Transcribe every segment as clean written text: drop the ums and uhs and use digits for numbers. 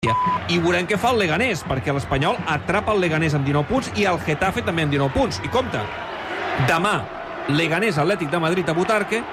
I veurem què fa el Leganés, perquè l'Espanyol atrapa el Leganés amb 19 punts i el Getafe també amb 19 punts. I compte, demà Leganés Atlètic de Madrid a Butarque,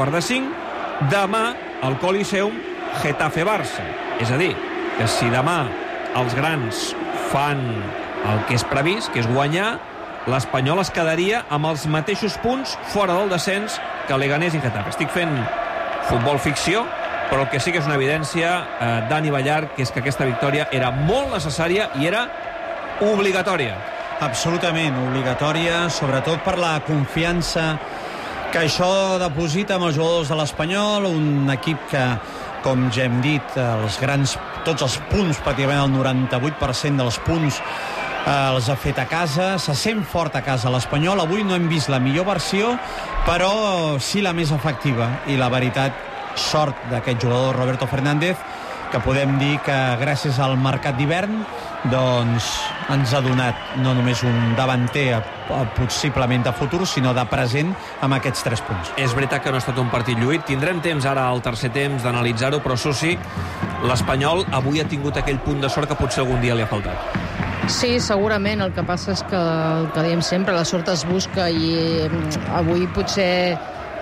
4:45, demà al Coliseum Getafe-Barça. És a dir, que si demà els grans fan el que és previst, que és guanyar, l'Espanyol es quedaria amb els mateixos punts fora del descens que Leganés i Getafe. Estic fent futbol ficció, però el que sí que és una evidència, Dani Ballar, que és que aquesta victòria era molt necessària i era obligatòria. Absolutament obligatòria, sobretot per la confiança que això deposita amb els jugadors de l'Espanyol, un equip que, com ja hem dit, tots els punts, pràcticament el 98% dels punts els ha fet a casa, se sent fort a casa l'Espanyol. Avui no hem vist la millor versió, però sí la més efectiva, i la veritat, sort d'aquest jugador Roberto Fernández, que podem dir que gràcies al mercat d'hivern doncs ens ha donat no només un davanter possiblement de futur, sinó de present amb aquests 3 punts. És veritat que no ha estat un partit lluït. Tindrem temps ara al tercer temps d'analitzar-ho, però Susi, l'Espanyol avui ha tingut aquell punt de sort que potser algun dia li ha faltat. Sí, segurament. El que passa és que, el que diem sempre, la sort es busca, i avui potser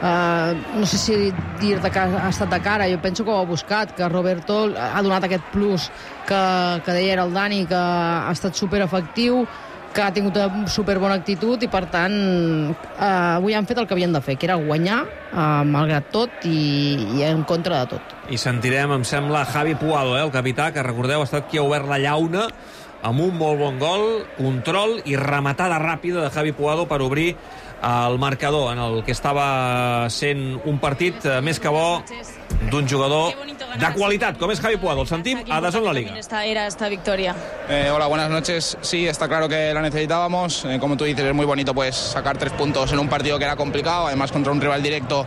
no sé si dir-te que ha estat de cara. Jo penso que ho ha buscat, que Roberto ha donat aquest plus que deia era el Dani, que ha estat superefectiu, que ha tingut una superbona actitud, i per tant avui han fet el que havien de fer, que era guanyar malgrat tot i en contra de tot. I sentirem, em sembla, Javi Puado, el capità, que recordeu ha estat qui ha obert la llauna amb un molt bon gol, control i rematada ràpida de Javi Puado per obrir el marcador en el que estava sent un partit més que bo d'un jugador de qualitat, com és Javi Puado. El sentim a DAZN La Liga. Era esta victoria. Hola, buenas noches. Sí, está claro que la necesitábamos. Como tú dices, es muy bonito pues sacar 3 puntos en un partido que era complicado, además contra un rival directo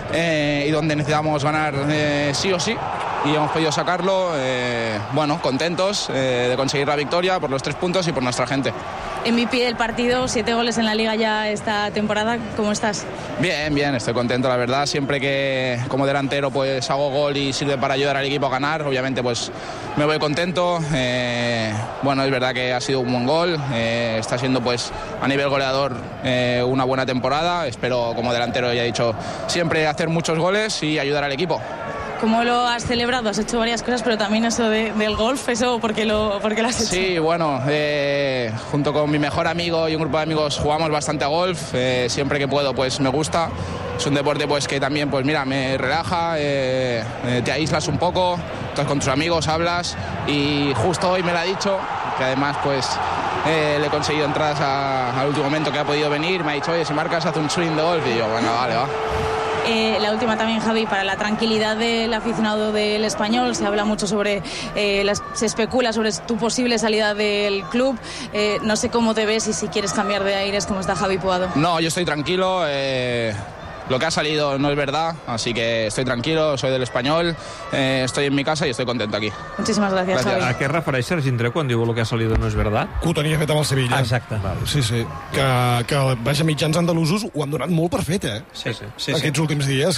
y donde necesitábamos ganar sí o sí. Y hemos podido sacarlo, bueno, contentos de conseguir la victoria por los 3 puntos y por nuestra gente. MVP del partido, 7 goles en la Liga ya esta temporada. ¿Cómo estás? Bien, bien, estoy contento, la verdad. Siempre que como delantero pues hago gol y sirve para ayudar al equipo a ganar, obviamente pues me voy contento. Bueno, es verdad que ha sido un buen gol, está siendo pues a nivel goleador una buena temporada. Espero, como delantero, ya he dicho, siempre hacer muchos goles y ayudar al equipo. ¿Cómo lo has celebrado? Has hecho varias cosas, pero también eso del golf, ¿eso por qué lo has hecho? Sí, bueno, junto con mi mejor amigo y un grupo de amigos jugamos bastante a golf. Siempre que puedo, pues me gusta. Es un deporte pues que también, pues mira, me relaja, te aíslas un poco, estás con tus amigos, hablas, y justo hoy me lo ha dicho, que además pues le he conseguido entradas al último momento que ha podido venir. Me ha dicho, oye, si marcas, haz un swing de golf, y yo, bueno, vale, va. La última también, Javi, para la tranquilidad del aficionado del Español. Se habla mucho sobre, se especula sobre tu posible salida del club. No sé cómo te ves y si quieres cambiar de aires, como está Javi Puado. No, yo estoy tranquilo. Lo que ha salido no es verdad, así que estoy tranquilo, soy del Espanyol, estoy en mi casa y estoy contento aquí. Muchísimas gracias, Javi. A què es refereix Sergi Indré quan diu lo que ha salido no és verdad? Que ho tenia fet amb el Sevilla. Exacte. Sí, sí. Que vaja, mitjans andalusos ho han donat molt per fet, Sí. Aquests últims dies,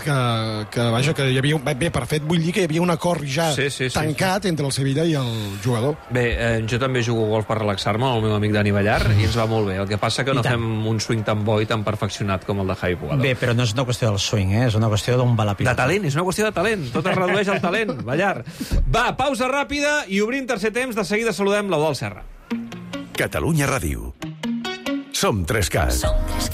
que hi havia... Bé, per fet, vull dir que hi havia un acord ja tancat entre el Sevilla i el jugador. Bé, jo també jugo golf per relaxar-me amb el meu amic Dani Ballar i ens va molt bé. El que passa que no fem un swing tan bo i tan perfeccionat com el de Javi Puado. Bé, però no és una qüestió del swing, és una qüestió d'on va la pilota. De talent, és una qüestió de talent. Tot es redueix al talent, Ballar. Va, pausa ràpida i obrim tercer temps. De seguida saludem l'Eudald Serra. Catalunya Ràdio. Som 3CAT.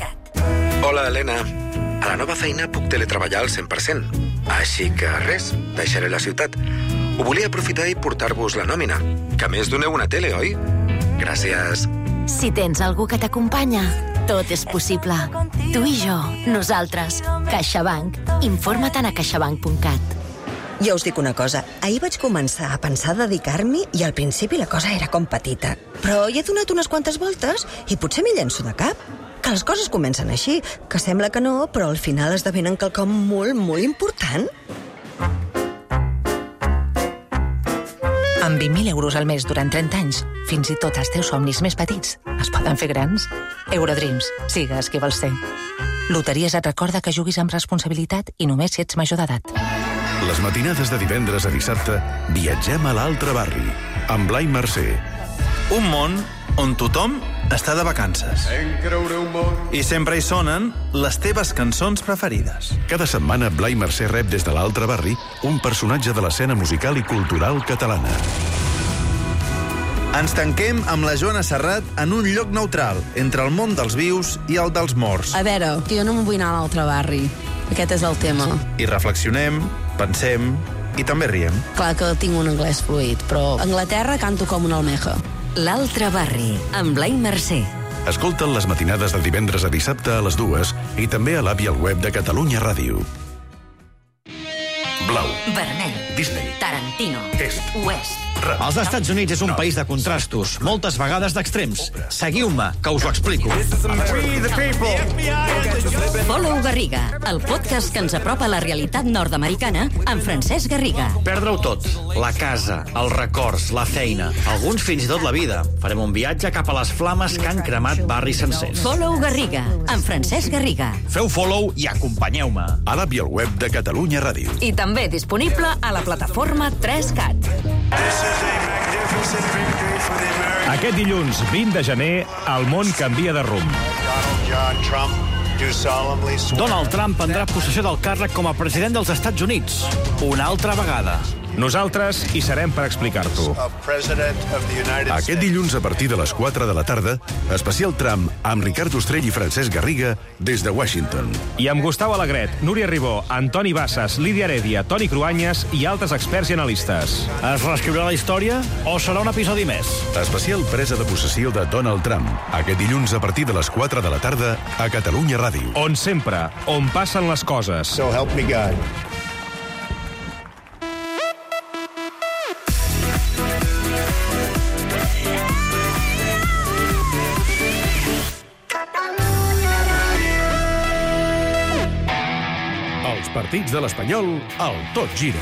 Hola, Helena. A la nova feina puc teletreballar al 100%. Així que res, deixaré la ciutat. Ho volia aprofitar i portar-vos la nòmina. Que a més doneu una tele, oi? Gràcies. Si tens algú que t'acompanya, tot és possible. Tu i jo, nosaltres. CaixaBank. Informa't a caixabank.cat. Jo us dic una cosa, ahir vaig començar a pensar dedicar-m'hi i al principi la cosa era com petita. Però hi he donat unes quantes voltes i potser m'hi llenço de cap. Que les coses comencen així, que sembla que no, però al final esdevenen quelcom molt, molt important. Amb 20.000 euros al mes durant 30 anys, fins i tot els teus somnis més petits es poden fer grans. Eurodreams, sigues qui vols ser. Loteries et recorda que juguis amb responsabilitat i només si ets major d'edat. Les matinades de divendres a dissabte viatgem a l'altre barri. amb Blai Mercè. Un món on tothom està de vacances. I sempre hi sonen les teves cançons preferides. Cada setmana, Blai Mercè rep des de l'altre barri un personatge de l'escena musical i cultural catalana. Ens tanquem amb la Joana Serrat en un lloc neutral, entre el món dels vius i el dels morts. A veure, que jo no m'ho vull anar a l'altre barri. Aquest és el tema. I reflexionem, pensem i també riem. Clar que tinc un anglès fluid, però a Anglaterra canto com una almeja. L'altre barri, amb Blai Mercè. Escolta'n les matinades de divendres a dissabte a les 2 i també a l'app i al web de Catalunya Ràdio. Blau, Vermell, Disney, Tarantino, Est, Oest. Els Estats Units és un país de contrastos, moltes vegades d'extrems. Seguiu-me, que us ho explico. Follow Garriga, el podcast que ens apropa a la realitat nord-americana amb Francesc Garriga. Perdre-ho tot. La casa, els records, la feina, alguns fins i tot la vida. Farem un viatge cap a les flames que han cremat barris sencers. Follow Garriga, amb Francesc Garriga. Feu follow i acompanyeu-me. A l'app i al web de Catalunya Ràdio. I també disponible a la plataforma 3CAT. Aquest dilluns 20 de gener, el món canvia de rumb. Donald Trump prendrà possessió del càrrec com a president dels Estats Units. Una altra vegada. Nosaltres hi serem per explicar-t'ho. Aquest dilluns a partir de les 4 de la tarda, especial Trump amb Ricard Ostrell i Francesc Garriga des de Washington. I amb Gustau Alegret, Núria Ribó, Antoni Bassas, Lídia Heredia, Toni Cruanyes i altres experts i analistes. Es reescriurà la història o serà un episodi més? Especial presa de possessió de Donald Trump. Aquest dilluns a partir de les 4 de la tarda a Catalunya Ràdio. On sempre, on passen les coses. So help me God. Partits de l'Espanyol, el Tot Gira.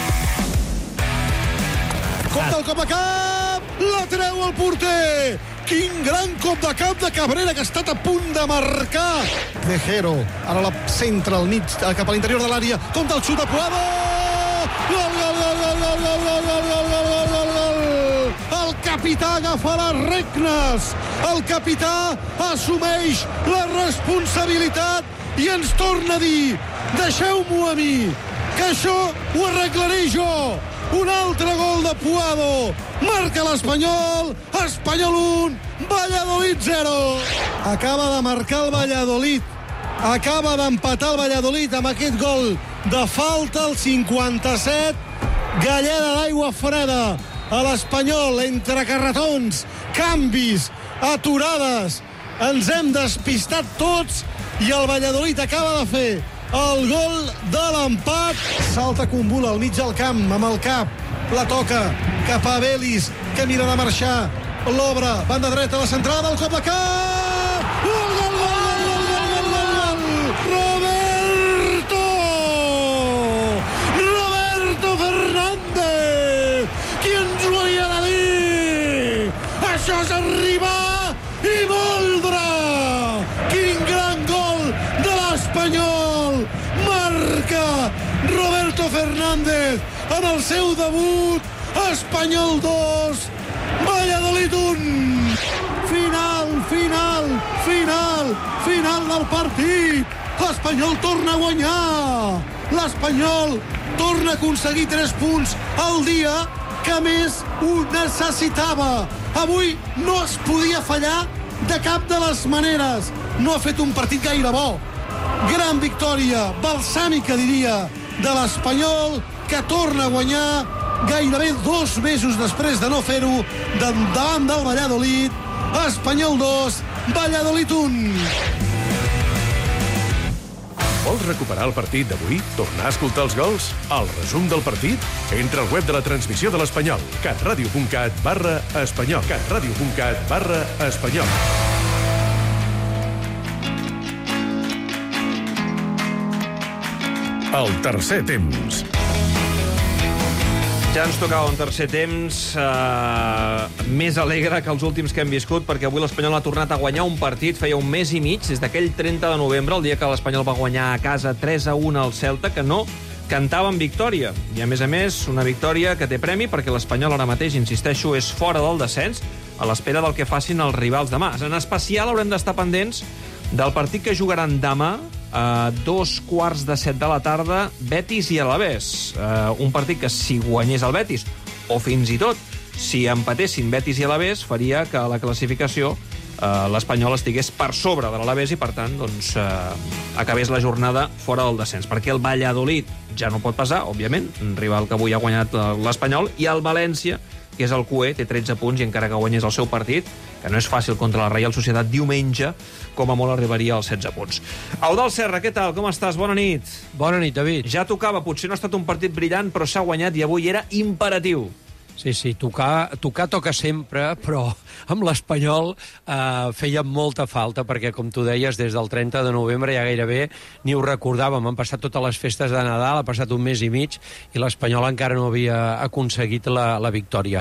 Compte el cop de cap! La treu el porter! Quin gran cop de cap de Cabrera, que ha estat a punt de marcar. Tejero, ara la centra al mig, cap a l'interior de l'àrea. Compte el xut de Puado! Gol, gol, gol, gol, gol, gol, gol, gol, gol, gol, gol, gol, gol! El capità agafa les regnes. El capità assumeix la responsabilitat i ens torna a dir: deixeu-m'ho a mi, que això ho arreglaré jo. Un altre gol de Puado. Marca l'Espanyol. Espanyol 1, Valladolid 0. Acaba de marcar el Valladolid. Acaba d'empatar el Valladolid amb aquest gol de falta al 57. Galleda d'aigua freda a l'Espanyol, entre carretons, canvis, aturades. Ens hem despistat tots i el Valladolid acaba de fer el gol de l'empat. Salta Kumbula al mig del camp amb el cap, la toca cap a Belis, que mira de marxar, l'obre, banda dreta, la centrada, el cop de cap, gol, gol, gol, gol, gol, gol, gol, gol, Roberto Fernández, qui ens ho havia de dir? Això és arribar i moldre. Quin gran gol de l'Espanyol. Marca Roberto Fernández en el seu debut. Espanyol 2, Valladolid 1. Final, final, final, final del partit. L'Espanyol torna a guanyar. L'Espanyol torna a aconseguir 3 punts el dia que més ho necessitava. Avui no es podia fallar de cap de les maneres. No ha fet un partit gaire bo. Gran victòria, balsàmica, diria, de l'Espanyol, que torna a guanyar gairebé 2 mesos després de no fer-ho davant del Valladolid. Espanyol 2, Valladolid 1. Vols recuperar el partit d'avui? Tornar a escoltar els gols? El resum del partit? Entra al web de la transmissió de l'Espanyol, catradio.cat/espanyol, catradio.cat/espanyol. El tercer temps. Ja ens tocava un tercer temps més alegre que els últims que hem viscut, perquè avui l'Espanyol ha tornat a guanyar un partit. Feia un mes i mig, des d'aquell 30 de novembre, el dia que l'Espanyol va guanyar a casa 3-1 al Celta, que no cantava en victòria. I, a més, una victòria que té premi perquè l'Espanyol ara mateix, insisteixo, és fora del descens a l'espera del que facin els rivals demà. En especial haurem d'estar pendents del partit que jugaran demà a 2:15 de la tarda, Betis i Alavés. Un partit que, si guanyés el Betis, o fins i tot si empatessin Betis i Alavés, faria que la classificació l'Espanyol estigués per sobre de l'Alavés i, per tant, acabés la jornada fora del descens. Perquè el Valladolid ja no pot passar, òbviament, un rival que avui ha guanyat l'Espanyol, i el València, que és el QE, té 13 punts, i encara que guanyés el seu partit, que no és fàcil contra la Reial Societat diumenge, com a molt arribaria als 16 punts. Eudald Serra, què tal? Com estàs? Bona nit. Bona nit, David. Ja tocava, potser no ha estat un partit brillant, però s'ha guanyat i avui era imperatiu. Sí, tocar toca sempre, però amb l'Espanyol feia molta falta, perquè, com tu deies, des del 30 de novembre ja gairebé ni ho recordàvem. Han passat totes les festes de Nadal, ha passat un mes i mig, i l'Espanyol encara no havia aconseguit la victòria.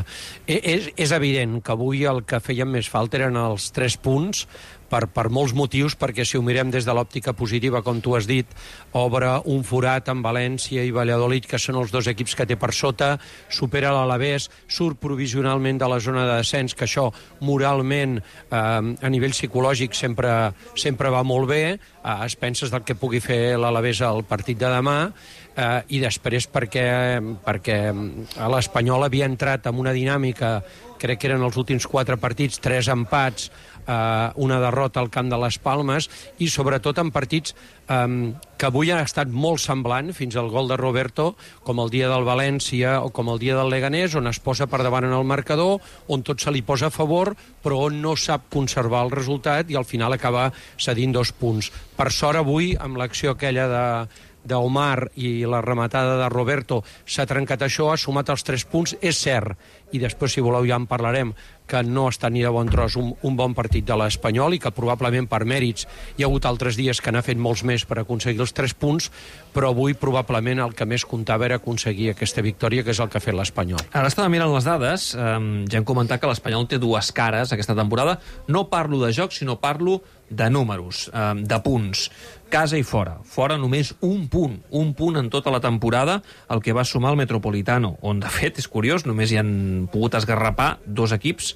És evident que avui el que feien més falta eren els 3 punts, per molts motius, perquè si ho mirem des de l'òptica positiva, com tu has dit, obre un forat amb València i Valladolid, que són els 2 equips que té per sota, supera l'Alavés, surt provisionalment de la zona de descens, que això moralment, a nivell psicològic, sempre va molt bé, es penses del que pugui fer l'Alavés al partit de demà, i després perquè l'Espanyol havia entrat en una dinàmica, crec que eren els últims 4 partits, 3 empats, una derrota al camp de les Palmes, i sobretot en partits que avui han estat molt semblant, fins al gol de Roberto, com el dia del València o com el dia del Leganés, on es posa per davant en el marcador, on tot se li posa a favor, però on no sap conservar el resultat i al final acaba cedint 2 punts. Per sort avui, amb l'acció aquella d'Omar i la rematada de Roberto, s'ha trencat això, ha sumat els 3 punts, és cert, i després, si voleu, ja en parlarem, que no ha estat ni de bon tros un bon partit de l'Espanyol, i que probablement per mèrits hi ha hagut altres dies que n'ha fet molts més per aconseguir els 3 punts, però avui probablement el que més comptava era aconseguir aquesta victòria, que és el que ha fet l'Espanyol. Ara estava mirant les dades, ja hem comentat que l'Espanyol té 2 cares aquesta temporada. No parlo de joc, sinó parlo de números, de punts, casa i fora. Fora només un punt en tota la temporada, el que va sumar el Metropolitano, on, de fet, és curiós, només hi han pogut esgarrapar 2 equips,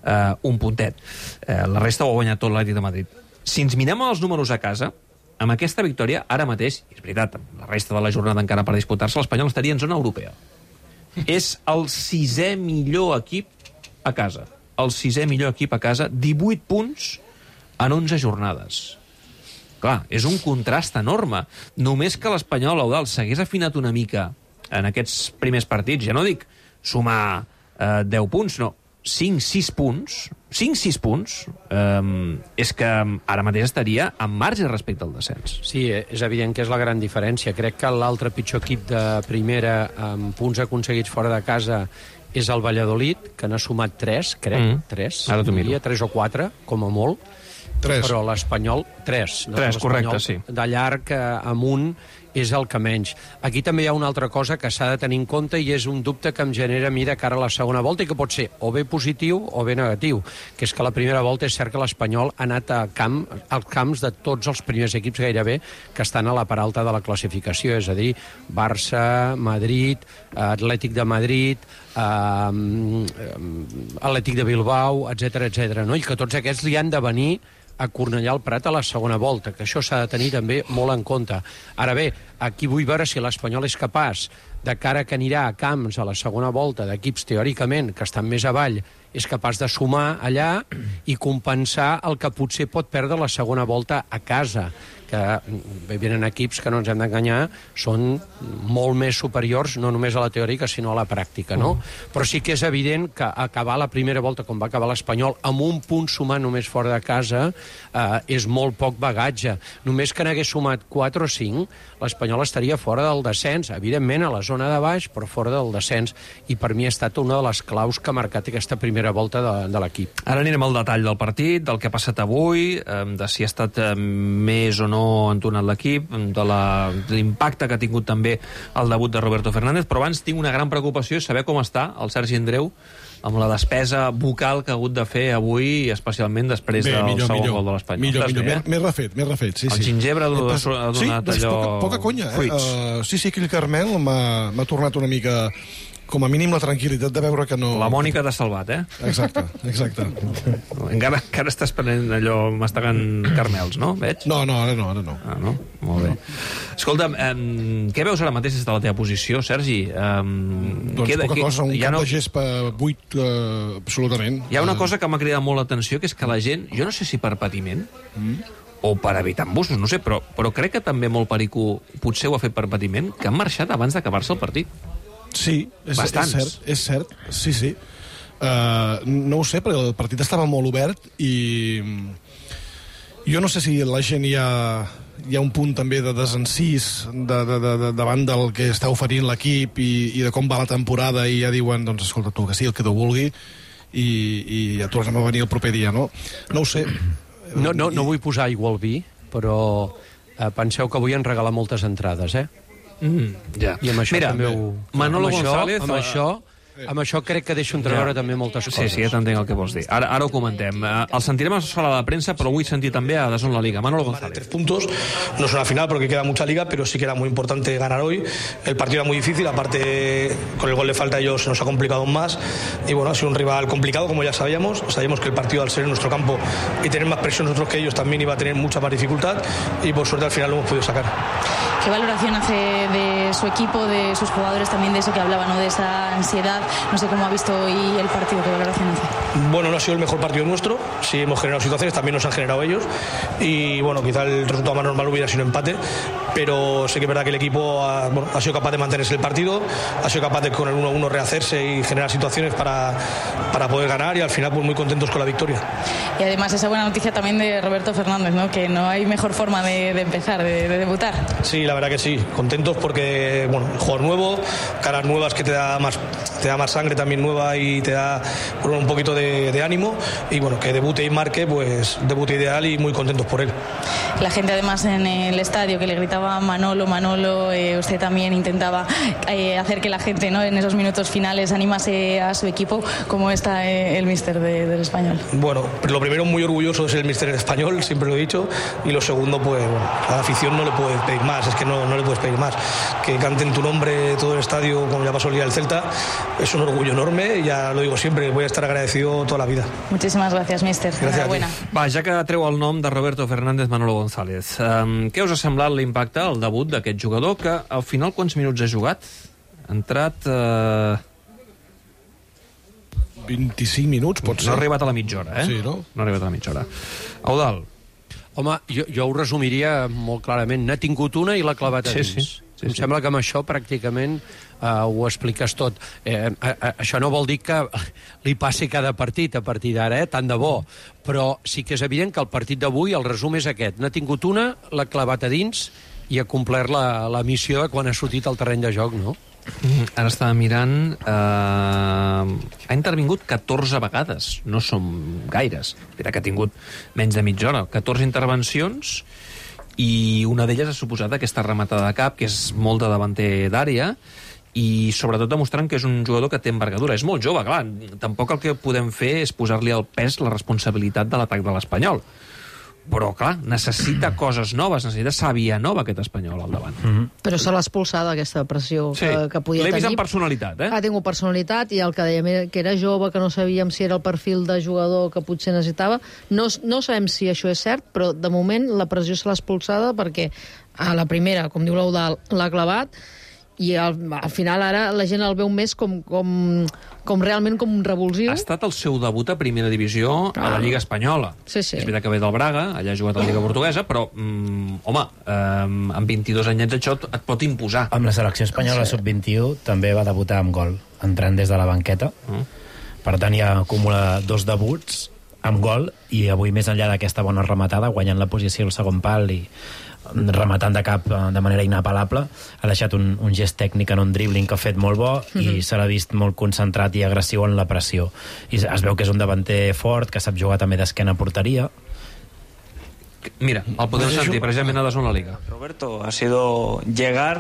un puntet. La resta ho ha guanyat tot l'Atlètic de Madrid. Si ens mirem els números a casa, amb aquesta victòria, ara mateix, és veritat, amb la resta de la jornada encara per disputar-se, l'Espanyol estaria en zona europea. És el 6è millor equip a casa. El 6è millor equip a casa, 18 punts en 11 jornades. Clar, és un contrast enorme. Només que l'Espanyol, Eudald, s'hagués afinat una mica en aquests primers partits, ja no dic sumar 10 punts, no, 5-6 punts, és que ara mateix estaria en marge respecte al descens. Sí, és evident que és la gran diferència. Crec que l'altre pitjor equip de primera amb punts aconseguits fora de casa és el Valladolid, que n'ha sumat 3, crec, 3, ara t'ho miro. 3 o 4, com a molt. 3. Però l'Espanyol, 3. 3, correcte, sí. De llarg amunt és el que menys. Aquí també hi ha una altra cosa que s'ha de tenir en compte, i és un dubte que em genera a mi de cara a la segona volta, i que pot ser o bé positiu o bé negatiu, que és que la primera volta és cert que l'Espanyol ha anat als camps de tots els primers equips gairebé que estan a la part alta de la classificació, és a dir, Barça, Madrid, Atlètic de Madrid, Atlètic de Bilbao, etc., no? I que tots aquests li han de venir a Cornellà al Prat a la segona volta, que això s'ha de tenir també molt en compte. Ara bé, aquí vull veure si l'Espanyol és capaç, de cara que anirà a camps a la segona volta d'equips teòricament que estan més avall, és capaç de sumar allà i compensar el que potser pot perdre la segona volta a casa, que venen equips que no ens hem d'enganyar, són molt més superiors, no només a la teòrica, sinó a la pràctica, no? Però sí que és evident que acabar la primera volta, com va acabar l'Espanyol, amb un punt sumant només fora de casa, és molt poc bagatge. Només que n'hagués sumat 4 o 5, l'Espanyol estaria fora del descens, evidentment a la zona de baix, però fora del descens, i per mi ha estat una de les claus que ha marcat aquesta primera volta de l'equip. Ara anirem al detall del partit, del que ha passat avui, de si ha estat més o no entonat l'equip, de l'impacte que ha tingut també el debut de Roberto Fernández, però abans tinc una gran preocupació, saber com està el Sergi Andreu amb la despesa vocal que ha hagut de fer avui, especialment després del segon gol de l'Espanyol. Millor. M'he refet, sí. El gingebre ha donat allò... Poca conya, Sí, aquell caramel m'ha tornat una mica... com a mínim la tranquil·litat de veure que no... La Mònica t'ha salvat, Exacte. Encara estàs prenent allò, mastegant caramels, no? Veig? No, ara no. Ah, no? Molt bé. Escolta'm, què veus ara mateix des de la teva posició, Sergi? Doncs poca cosa, un camp de gespa buit, absolutament. Hi ha una cosa que m'ha cridat molt l'atenció, que és que la gent, jo no sé si per patiment, o per evitar embussos, no sé, però crec que també molt perico, potser ho ha fet per patiment, que han marxat abans d'acabar-se el partit. Sí, és cert, sí. No ho sé, però el partit estava molt obert i jo no sé si la gent hi ha un punt també de desencís davant del que està oferint l'equip i de com va la temporada i ja diuen, doncs escolta tu, que sí, el que tu vulgui i ja tornem a venir el proper dia, no? No ho sé. No vull posar aigua al vi, però penseu que avui han regalat moltes entrades, ja. I amb això Mira, també ho... Manolo González... Amb això crec que deixo entreveure també moltes coses. Sí, ja t'entenc el que vols dir. Ara ho comentem. El sentirem a la sala de premsa, però vull sentir també a DAZN la Liga. Manolo González. 3 puntos, no es una final porque queda mucha liga, pero sí que era muy importante ganar hoy. El partido era muy difícil, aparte con el gol de falta ellos se nos ha complicado aún más. Y bueno, ha sido un rival complicado, como ya sabíamos. Sabíamos que el partido, al ser en nuestro campo y tener más presión nosotros que ellos, también iba a tener mucha más dificultad. Y por suerte al final lo hemos podido sacar. ¿Qué valoración hace de su equipo, de sus jugadores, también de eso que hablaba, ¿no? De esa ansiedad? No sé cómo ha visto hoy el partido, ¿qué valoración hace? Bueno, no ha sido el mejor partido nuestro, sí hemos generado situaciones, también nos han generado ellos y bueno, quizá el resultado más normal hubiera sido un empate, pero sé que es verdad que el equipo ha sido capaz de mantenerse el partido, ha sido capaz de con el 1-1 rehacerse y generar situaciones para poder ganar y al final pues muy contentos con la victoria. Y además esa buena noticia también de Roberto Fernández, ¿no? Que no hay mejor forma de empezar, de debutar. Sí, la verdad que sí, contentos porque bueno, jugador nuevo, caras nuevas que te da más sangre también nueva y te da un poquito de ánimo y bueno, que debute y marque, pues debute ideal y muy contentos por él. La gente además en el estadio que le gritaba Manolo, usted también intentaba hacer que la gente, ¿no? En esos minutos finales animase a su equipo. ¿Cómo está el míster del Español? Bueno, lo primero muy orgulloso de ser el míster del Español, siempre lo he dicho, y lo segundo pues bueno, a la afición no le puedes pedir más, es que no le puedes pedir más, que canten tu nombre todo el estadio como ya pasó el día del Celta, es un orgullo enorme y ya lo digo siempre, voy a estar agradecido toda la vida. Muchísimas gracias, míster. Enhorabuena. Va, ja que treu el nom de Roberto Fernández, Manolo González, què us ha semblat l'impacte, el debut d'aquest jugador, que al final quants minuts ha jugat? Ha entrat... 25 minuts, pot ser. No ha arribat a la mitja hora, Sí, no? No ha arribat a la mitja hora. Eudald. Home, jo ho resumiria molt clarament. N'ha tingut una i l'ha clavat a dins. Sí. Em sembla que amb això pràcticament ho expliques tot. Això no vol dir que li passi cada partit a partir d'ara, tant de bo. Però sí que és evident que el partit d'avui, el resum és aquest. N'ha tingut una, l'ha clavat a dins i ha complert la missió de quan ha sortit al terreny de joc, no? Ara estava mirant... ha intervingut 14 vegades. No són gaires. Mira que ha tingut menys de mitja hora. 14 intervencions i una d'elles ha suposat aquesta rematada de cap, que és molt de davanter d'àrea, i sobretot demostrant que és un jugador que té envergadura. És molt jove, clar. Tampoc el que podem fer és posar-li al pes la responsabilitat de l'atac de l'Espanyol. Però, clar, necessita coses noves, necessita sàvia nova, aquest Espanyol, al davant. Però se l'ha expulsat, aquesta pressió que podia tenir. L'he vist amb personalitat, Ha tingut personalitat, i el que dèiem que era jove, que no sabíem si era el perfil de jugador que potser necessitava. No sabem si això és cert, però de moment la pressió se l'ha expulsada perquè a la primera, com diu l'Eudald, l'ha clavat, i al final ara la gent el veu més com realment com un revulsiu. Ha estat el seu debut a primera divisió a la Lliga Espanyola. Sí. És veritat que ve del Braga, allà ha jugat a la Lliga Portuguesa, però, home, amb 22 anyets això et pot imposar. Amb la selecció espanyola sub-21 també va debutar amb gol, entrant des de la banqueta. Per tant, ja acumula 2 debuts amb gol, i avui, més enllà d'aquesta bona rematada, guanyant la posició al segon pal i rematant de cap de manera inapel·lable, ha deixat un gest tècnic en un dribbling que ha fet molt bo, i se l'ha vist molt concentrat i agressiu en la pressió, i es veu que és un davanter fort, que sap jugar també d'esquena a porteria. Mira, el podem sentir precisament a DAZN la Liga. Roberto, ha sido llegar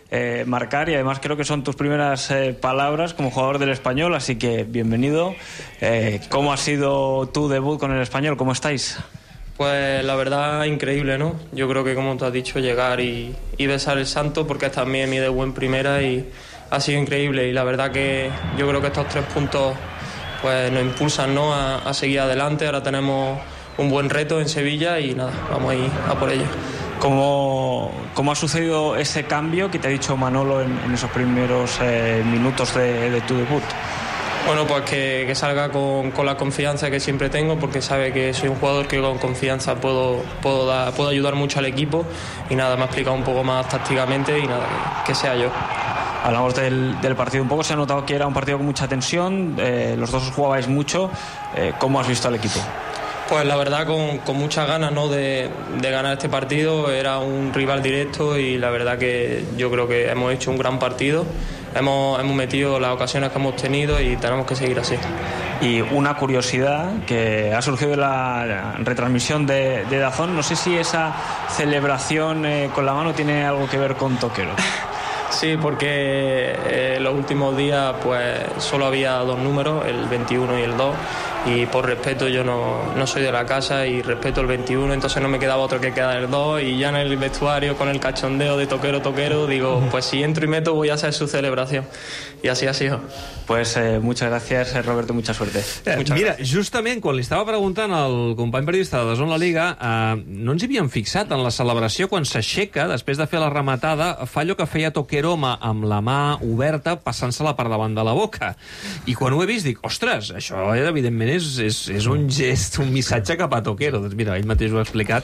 marcar, y además creo que son tus primeras palabras como jugador del Español, así que bienvenido. ¿Cómo ha sido tu debut con el Español? ¿Cómo estáis? Pues la verdad, increíble, ¿no? Yo creo que, como te has dicho, llegar y besar el santo, porque es también mi debut en primera y ha sido increíble. Y la verdad que yo creo que estos 3 puntos pues nos impulsan, ¿no?, a seguir adelante. Ahora tenemos un buen reto en Sevilla y nada, vamos a ir a por ello. ¿Cómo ha sucedido ese cambio que te ha dicho Manolo en esos primeros minutos de tu debut? Bueno, pues que salga con la confianza que siempre tengo, porque sabe que soy un jugador que con confianza puedo ayudar mucho al equipo, y nada, me ha explicado un poco más tácticamente y nada, que sea yo. Hablamos del partido un poco, se ha notado que era un partido con mucha tensión, los dos os jugabais mucho. ¿Cómo has visto al equipo? Pues la verdad con muchas ganas, ¿no?, de ganar este partido. Era un rival directo y la verdad que yo creo que hemos hecho un gran partido. Hemos metido las ocasiones que hemos tenido y tenemos que seguir así. Y una curiosidad que ha surgido de la retransmisión de DAZN, no sé si esa celebración con la mano tiene algo que ver con Toquero. Sí, porque los últimos días pues solo había 2 números, el 21 y el 2, y por respeto yo no soy de la casa y respeto el 21, entonces no me quedaba otro que quedar el 2, y ya en el vestuario con el cachondeo de Toquero, digo, pues si entro y meto voy a hacer su celebración, y así ha sido. Pues muchas gracias, Roberto, mucha suerte. Mira, justament quan li estava preguntant al company periodista de DAZN La Liga, no ens hi havíem fixat en la celebració quan s'aixeca, després de fer la rematada, fa allò que feia Toquero amb la mà oberta, passant-se-la per davant de la boca. I quan ho he vist dic, ostres, això evidentment és un gest, un missatge cap a Toquero. Doncs mira, ell mateix ho ha explicat,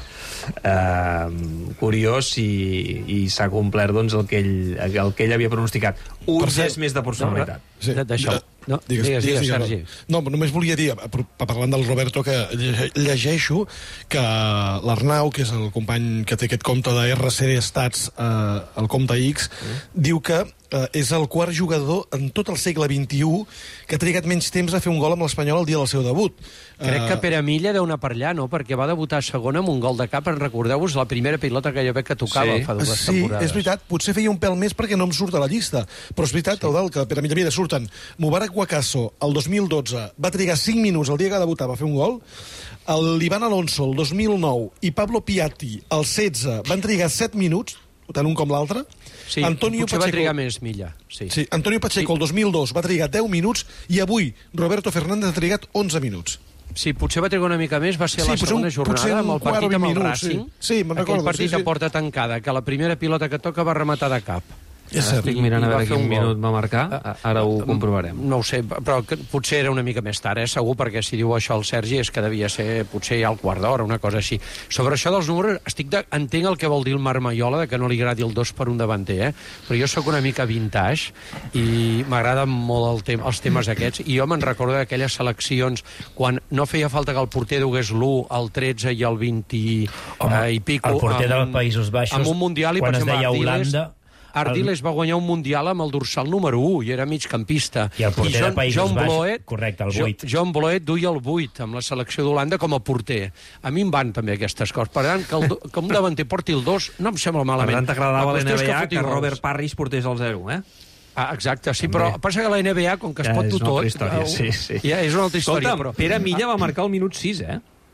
curiós, i s'ha complert doncs, el que ell havia pronosticat. Un gest més de personalitat. Sí. D'això. No, digues, Sergi. No, només volia dir, parlant del Roberto, que llegeixo que l'Arnau, que és el company que té aquest compte de RC Stats, el compte X, diu que és el quart jugador en tot el segle XXI que ha trigat menys temps a fer un gol amb l'Espanyol el dia del seu debut. Crec que Pere Milla deu anar per allà, no? Perquè va debutar a segona amb un gol de cap, recordeu-vos, la primera pilota que jo veig que tocava fa 2 temporades. Sí, és veritat, potser feia un pèl més perquè no em surt a la llista, però és veritat, Eudal, que Pere Milla, mira, surten Mubarak Wakaso, el 2012, va trigar 5 minuts el dia que debutava a fer un gol, l'Ivan Alonso, el 2009, i Pablo Piatti, el 16, van trigar 7 minuts, tant un com l'altre. Sí, Antonio potser Pacheco va trigar més Milla. Sí, Antonio Pacheco, el 2002, va trigar 10 minuts, i avui Roberto Fernández ha trigat 11 minuts. Sí, potser va trigar una mica més, va ser la segona jornada, amb el partit amb el Racing. Sí, me'n recordo. Aquell partit a porta tancada, que la primera pilota que toca va rematar de cap. Estic mirant a veure quin minut va marcar, ara ho comprovarem. No ho sé, però potser era una mica més tard, segur, perquè si diu això el Sergi és que devia ser potser ja al quart d'hora, una cosa així. Sobre això dels números, entenc el que vol dir el Marc Maiola, de que no li agradi el 2 per un davanter, però jo sóc una mica vintage i m'agraden molt els temes aquests, i jo me'n recordo d'aquelles seleccions quan no feia falta que el porter dugués l'1, el 13 i el 20 i pico. El porter dels Països Baixos, amb un mundial, i quan per es deia Holanda... Ardiles va guanyar un mundial amb el dorsal número 1 i era migcampista. I el porter de Països Baixos, correcte, el 8. John Bloet duia el 8 amb la selecció d'Holanda com a porter. A mi em van també aquestes coses. Per tant, que un davanter porti el 2 no em sembla malament. Per tant, t'agradava l'NBA que Robert Parrish portés el 0, exacte, sí, però passa que la NBA, com que es pot dur tot... És una altra història, ja és una altra història. Escolta'm, Pere Milla va marcar el minut 6,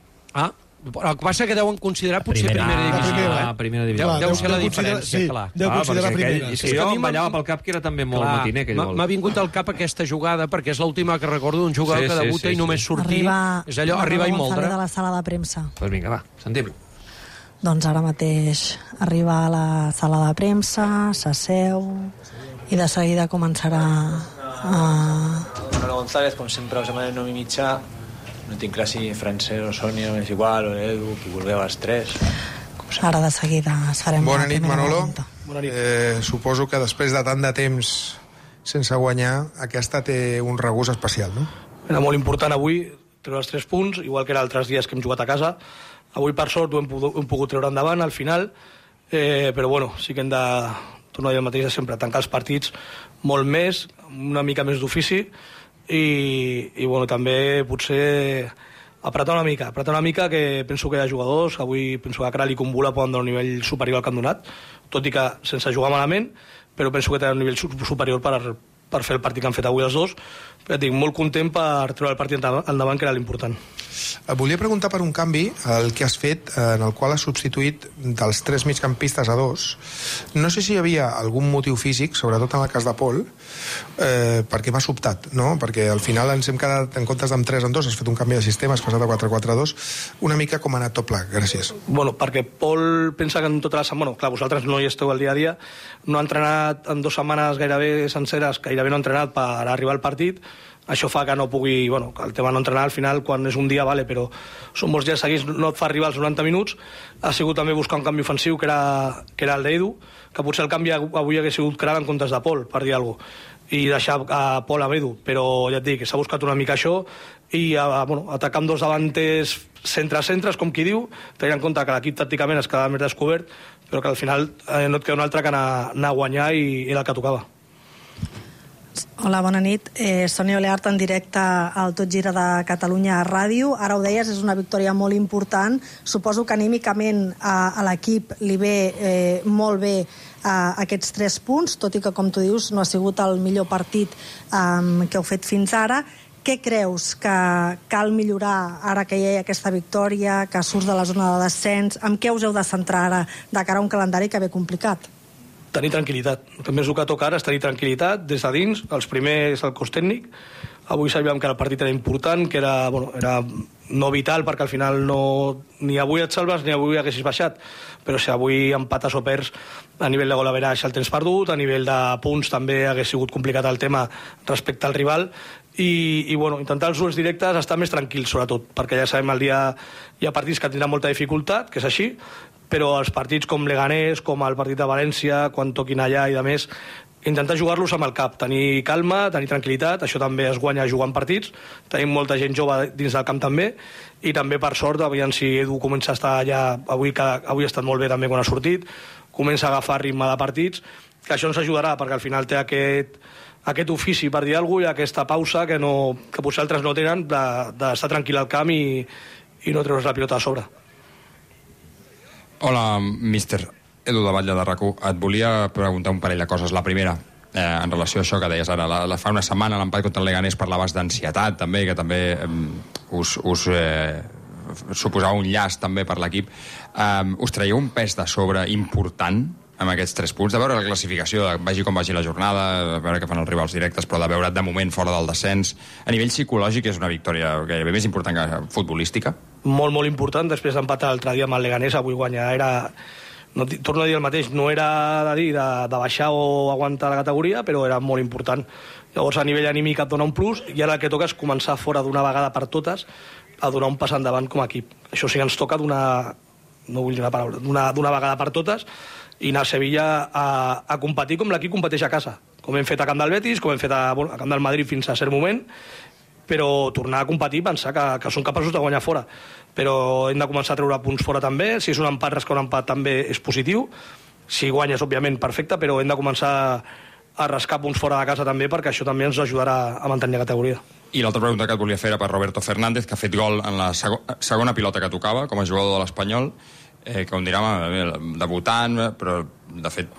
El que passa que deuen considerar potser primera divisió. Primera divisió. Deu ser la diferència, clar. Deu considerar primera. És que jo em ballava pel cap que era també molt matiner, aquell gol. M'ha vingut al cap aquesta jugada, perquè és l'última que recordo d'un jugador que debuta i només sortir. És allò, arribar i moldre. De la sala de premsa. Doncs vinga, va, sentim-lo. Doncs ara mateix arriba a la sala de premsa, s'asseu i de seguida començarà a... Manolo González, com sempre, us demanem nom i mitjà. No tinc clar si Francesc o Sònia és igual, o Edu, qui vulgueu, els 3. Ara de seguida es farem Bona nit, Manolo. Bona nit. Suposo que després de tant de temps sense guanyar, aquesta té un regust especial, no? Era molt important avui treure els 3 punts, igual que era altres dies que hem jugat a casa. Avui, per sort, ho hem pogut treure endavant al final, però bueno, sí que hem de tornar a dir el mateix de sempre, tancar els partits molt més, una mica més d'ofici, i bueno, també potser apretar una mica, que penso que hi ha jugadors, avui penso que Kral i Kumbula poden donar un nivell superior al que han donat, tot i que sense jugar malament, però penso que tenen un nivell superior per fer el partit que han fet avui els dos. Però estic molt content per treure el partit endavant, que era l'important. Et volia preguntar per un canvi, el que has fet, en el qual has substituït dels 3 migcampistes a 2. No sé si hi havia algun motiu físic, sobretot en el cas de Pol, perquè m'ha sobtat, no? Perquè al final ens hem quedat, en comptes d'amb 3 en 2, has fet un canvi de sistema, has passat a 4-4-2, una mica com ha anat tot pla. Gràcies. Bueno, perquè Pol pensa que en tota la setmana, clar, vosaltres no hi esteu al dia a dia, no ha entrenat en 2 setmanes gairebé senceres, gairebé no ha entrenat per arribar al partit. Això fa que no pugui, bueno, que el tema no entrenar al final, quan és un dia, vale, però són molts dies seguits, no et fa arribar als 90 minuts. Ha sigut també buscar un canvi ofensiu, que era el d'Edu, que potser el canvi avui hagués sigut Kral en comptes de Pol, per dir alguna cosa, i deixar a Pol amb Edu, però ja et dic, s'ha buscat una mica això, i bueno, atacar amb 2 davanters centres, com qui diu, tenint en compte que l'equip tàcticament es quedava més descobert, però que al final no et queda un altre que anar a guanyar i era el que tocava. Hola, bona nit. Sònia Oleart en directe al Tot Gira de Catalunya Ràdio. Ara ho deies, és una victòria molt important. Suposo que anímicament a l'equip li ve molt bé aquests 3 punts, tot i que, com tu dius, no ha sigut el millor partit que heu fet fins ara. Què creus que cal millorar ara que hi ha aquesta victòria, que surts de la zona de descens? Amb què us heu de centrar ara de cara a un calendari que ve complicat? Tenir tranquil·litat. També és el que toca ara, és tenir tranquil·litat des de dins. Els primers, el cos tècnic. Avui sabíem que el partit era important, que era no vital, perquè al final ni avui et salves ni avui haguessis baixat. Però si avui empates o perds, a nivell de gol average el tens perdut, a nivell de punts també hagués sigut complicat el tema respecte al rival. I bueno, intentar els duels directes estar més tranquils, sobretot, perquè ja sabem hi ha partits que tindran molta dificultat, que és així, però els partits com Leganés, com el partit de València, quan toquin allà i de més, intentar jugar-los amb el cap, tenir calma, tenir tranquil·litat, això també es guanya jugant partits, tenim molta gent jove dins del camp també, i també per sort, aviam si Edu comença a estar allà, avui ha estat molt bé també quan ha sortit, comença a agafar ritme de partits, que això ens ajudarà, perquè al final té aquest ofici, per dir alguna cosa, i aquesta pausa que potser altres no tenen, d'estar tranquil al camp i no treure's la pilota a sobre. Hola, míster. Edu de Batlle de RAC1. Et volia preguntar un parell de coses. La primera, en relació a això que deies ara, fa una setmana l'empat contra el Leganés parlaves d'ansietat també, que també us suposava un llast també per l'equip. Us traieu un pes de sobre important amb aquests 3 punts, de veure la classificació, vagi com vagi la jornada, de veure què fan els rivals directes, però de veure't de moment fora del descens. A nivell psicològic és una victòria gairebé més important que futbolística? Molt, molt important. Després d'empatar l'altre dia amb el Leganés, avui guanyar torno a dir el mateix, no era de dir de baixar o aguantar la categoria, però era molt important. Llavors, a nivell anímic et dona un plus, i ara el que toca és començar fora d'una vegada per totes a donar un pas endavant com a equip. Això sí que ens toca d'una vegada per totes, i anar a Sevilla a competir com l'equip competeix a casa, com hem fet a Camp del Betis, com hem fet a Camp del Madrid fins a cert moment, però tornar a competir i pensar que són capaços de guanyar fora. Però hem de començar a treure punts fora també. Si és un empat, rascar un empat també és positiu. Si guanyes, òbviament, perfecte, però hem de començar a rascar punts fora de casa també, perquè això també ens ajudarà a mantenir la categoria. I l'altra pregunta que et volia fer era per Roberto Fernández, que ha fet gol en la segona pilota que tocava com a jugador de l'Espanyol, que com direm, debutant, però de fet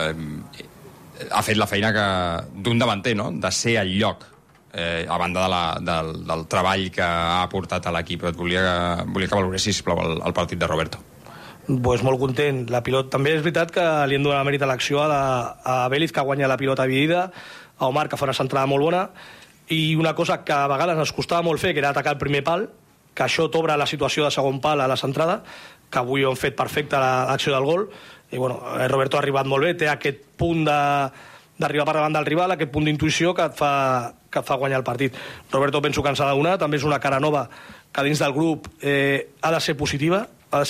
ha fet la feina d'un davanter, no? De ser al lloc, a banda del treball que ha aportat a l'equip. Et volia que valoressis, sisplau, el partit de Roberto. Pues molt content. La pilota també és veritat que li hem donat mèrit a l'acció a Vélez, que guanya la pilota dividida, a Omar, que fa una centrada molt bona, i una cosa que a vegades ens costava molt fer, que era atacar el primer pal, que això t'obre la situació de segon pal a la centrada, que avui ho han fet perfecte l'acció del gol, i bueno, Roberto ha arribat molt bé, té aquest punt d'arribar per davant del rival, aquest punt d'intuïció que et fa guanyar el partit. Roberto penso que ens ha de donar, també és una cara nova que dins del grup ha de ser positiva,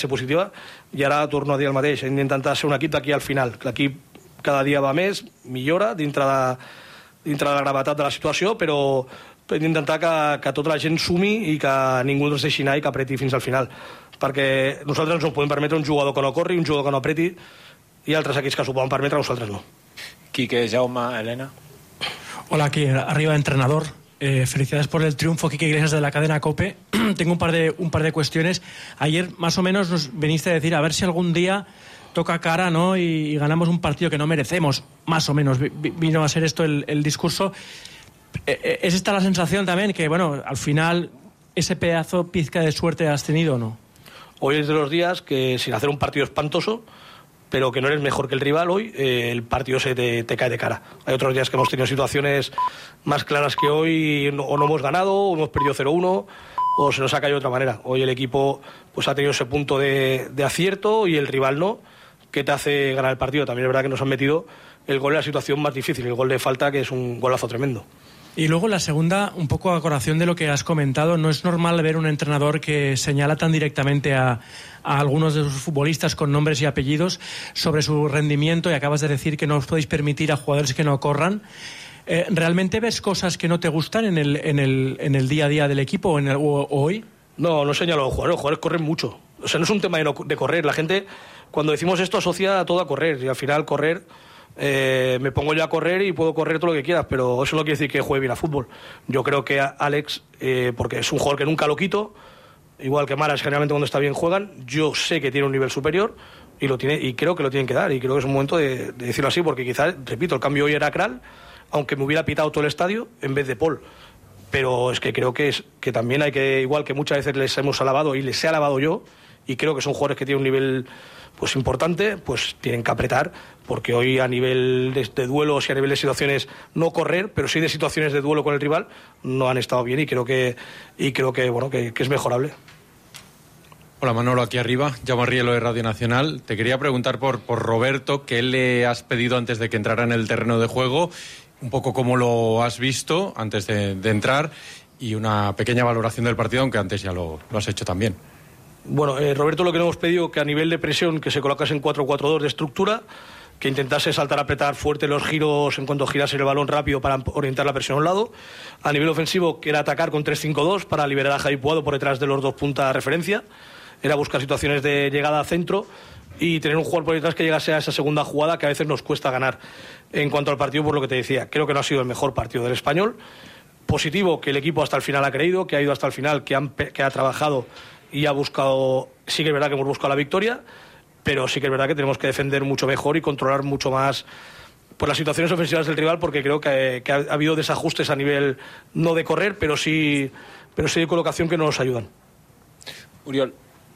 i ara torno a dir el mateix, hem d'intentar ser un equip d'aquí al final, que l'equip cada dia va més, millora dintre de la gravetat de la situació, però hem d'intentar que tota la gent sumi i que ningú ens deixi anar i que apreti fins al final, perquè nosaltres ens ho podem permetre un jugador que no corri, un jugador que no apreti, i altres equips que s'ho poden permetre, nosaltres no. Quique, Jaume, Elena. Hola, aquí arriba entrenador. Felicidades por el triunfo, Quique Iglesias, de la cadena COPE. Tengo un par de cuestiones. Ayer más o menos nos veniste a decir a ver si algún día toca cara, ¿no? Y ganamos un partido que no merecemos, más o menos. Vino a ser esto el discurso. ¿Es esta la sensación también que, bueno, al final ese pedazo pizca de suerte has tenido o no? Hoy es de los días que, sin hacer un partido espantoso, pero que no eres mejor que el rival hoy, el partido se te cae de cara. Hay otros días que hemos tenido situaciones más claras que hoy, o no hemos ganado, o hemos perdido 0-1, o se nos ha caído de otra manera. Hoy el equipo pues ha tenido ese punto de acierto y el rival no, que te hace ganar el partido. También es verdad que nos han metido el gol en la situación más difícil, el gol de falta, que es un golazo tremendo. Y luego la segunda, un poco a colación de lo que has comentado, no es normal ver un entrenador que señala tan directamente a algunos de sus futbolistas con nombres y apellidos sobre su rendimiento, y acabas de decir que no os podéis permitir a jugadores que no corran. ¿Realmente ves cosas que no te gustan en el día a día del equipo o hoy? No señalo a los jugadores corren mucho. O sea, no es un tema de correr. La gente, cuando decimos esto, asocia todo a correr, y al final correr... me pongo yo a correr y puedo correr todo lo que quieras, pero eso no quiere decir que juegue bien a fútbol. Yo creo que Alex, porque es un jugador que nunca lo quito, igual que Maras, generalmente cuando está bien juegan, yo sé que tiene un nivel superior y lo tiene, y creo que lo tienen que dar, y creo que es un momento de decirlo así, porque quizás, repito, el cambio hoy era Kral, aunque me hubiera pitado todo el estadio en vez de Paul. Pero es que creo que también hay que, igual que muchas veces les hemos alabado y les he alabado yo, y creo que son jugadores que tienen un nivel pues importante, pues tienen que apretar, porque hoy a nivel de duelos y a nivel de situaciones no correr, pero sí de situaciones de duelo con el rival, no han estado bien, y creo que bueno, que es mejorable. Hola Manolo, aquí arriba, Jaume Rielo de Radio Nacional. Te quería preguntar por Roberto, ¿qué le has pedido antes de que entrara en el terreno de juego? Un poco cómo lo has visto antes de entrar, y una pequeña valoración del partido, aunque antes ya lo has hecho también. Bueno, Roberto, lo que le hemos pedido que a nivel de presión, que se colocase en 4-4-2 de estructura, que intentase saltar, apretar fuerte los giros en cuanto girase el balón rápido para orientar la presión a un lado. A nivel ofensivo, que era atacar con 3-5-2 para liberar a Javi Puado por detrás de los dos puntas de referencia. Era buscar situaciones de llegada a centro y tener un jugador por detrás que llegase a esa segunda jugada que a veces nos cuesta ganar. En cuanto al partido, por lo que te decía, creo que no ha sido el mejor partido del Español. Positivo, que el equipo hasta el final ha creído, que ha ido hasta el final, que ha trabajado y ha buscado. Sí que es verdad que hemos buscado la victoria, pero sí que es verdad que tenemos que defender mucho mejor y controlar mucho más pues las situaciones ofensivas del rival, porque creo que ha habido desajustes a nivel no de correr, pero sí de colocación que no nos ayudan. Oriol.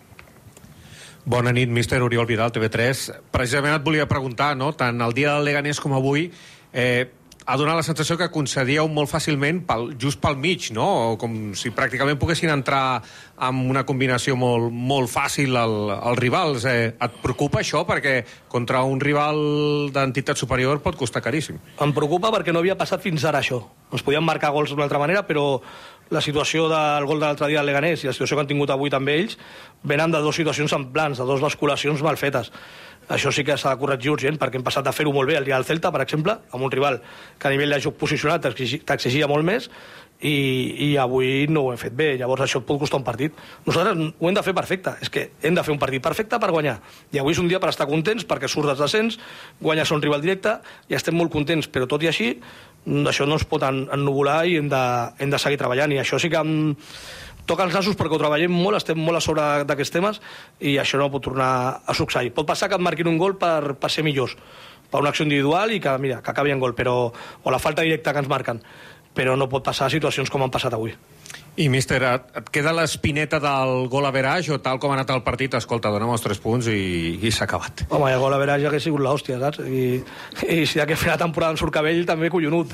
Bona nit, míster Oriol Vidal, TV3. Precisament et volia preguntar, no?, tant el dia del Leganés com avui, ha donat la sensació que concedíeu molt fàcilment just pel mig, no? Com si pràcticament poguessin entrar amb una combinació molt fàcil als rivals. Et preocupa això? Perquè contra un rival d'entitat superior pot costar caríssim. Em preocupa perquè no havia passat fins ara això. Ens podien marcar gols d'una altra manera, però la situació del gol de l'altre dia al Leganés i la situació que han tingut avui també ells venen de dues situacions semblants, de dues basculacions mal fetes. Això sí que s'ha de corregir urgent, perquè hem passat de fer-ho molt bé el dia del Celta, per exemple, amb un rival que a nivell de joc posicionat t'exigia molt més, i avui no ho hem fet bé. Llavors això pot costar un partit. Nosaltres ho hem de fer perfecte, és que hem de fer un partit perfecte per guanyar, i avui és un dia per estar contents perquè surt dels descens, guanyar un rival directe i estem molt contents, però tot i així això no ens pot ennuvolar i hem de seguir treballant, i això sí que toca els nassos perquè ho treballem molt, estem molt a sobre d'aquests temes, i això no pot tornar a succeir. Pot passar que et marquin un gol per ser millors, per una acció individual i que acabi en gol, o la falta directa que ens marquen, però no pot passar situacions com han passat avui. I, míster, et queda l'espineta del gol average, o tal com ha anat el partit, escolta, dona'm els 3 punts i s'ha acabat? Home, el gol average ja que ha sigut l'hòstia, saps? I si ha que fer la temporada en surt cabell, també collonut,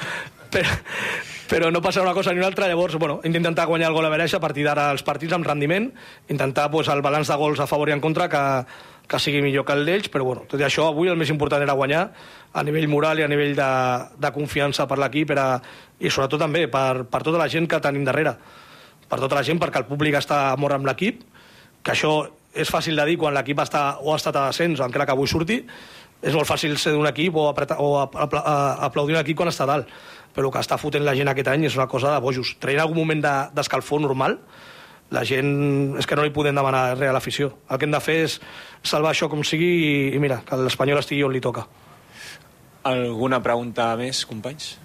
però no passa una cosa ni una altra. Llavors, bueno, hem d'intentar guanyar el gol average a partir d'ara els partits amb rendiment, intentar el balanç de gols a favor i en contra que sigui millor que el d'ells, però bueno, tot i això avui el més important era guanyar a nivell moral i a nivell de confiança per l'equip, i sobretot també per tota la gent que tenim darrere, per tota la gent, perquè el públic està a mort amb l'equip, que això és fàcil de dir quan l'equip ha estat a descens, encara que avui surti. És molt fàcil ser d'un equip o aplaudir un equip quan està dalt, però el que està fotent la gent aquest any és una cosa de bojos. Traient algun moment d'escalfor normal, la gent és que no li podem demanar res a l'afició. El que hem de fer és salvar això com sigui, i mira, que l'Espanyol estigui on li toca. Alguna pregunta més, companys?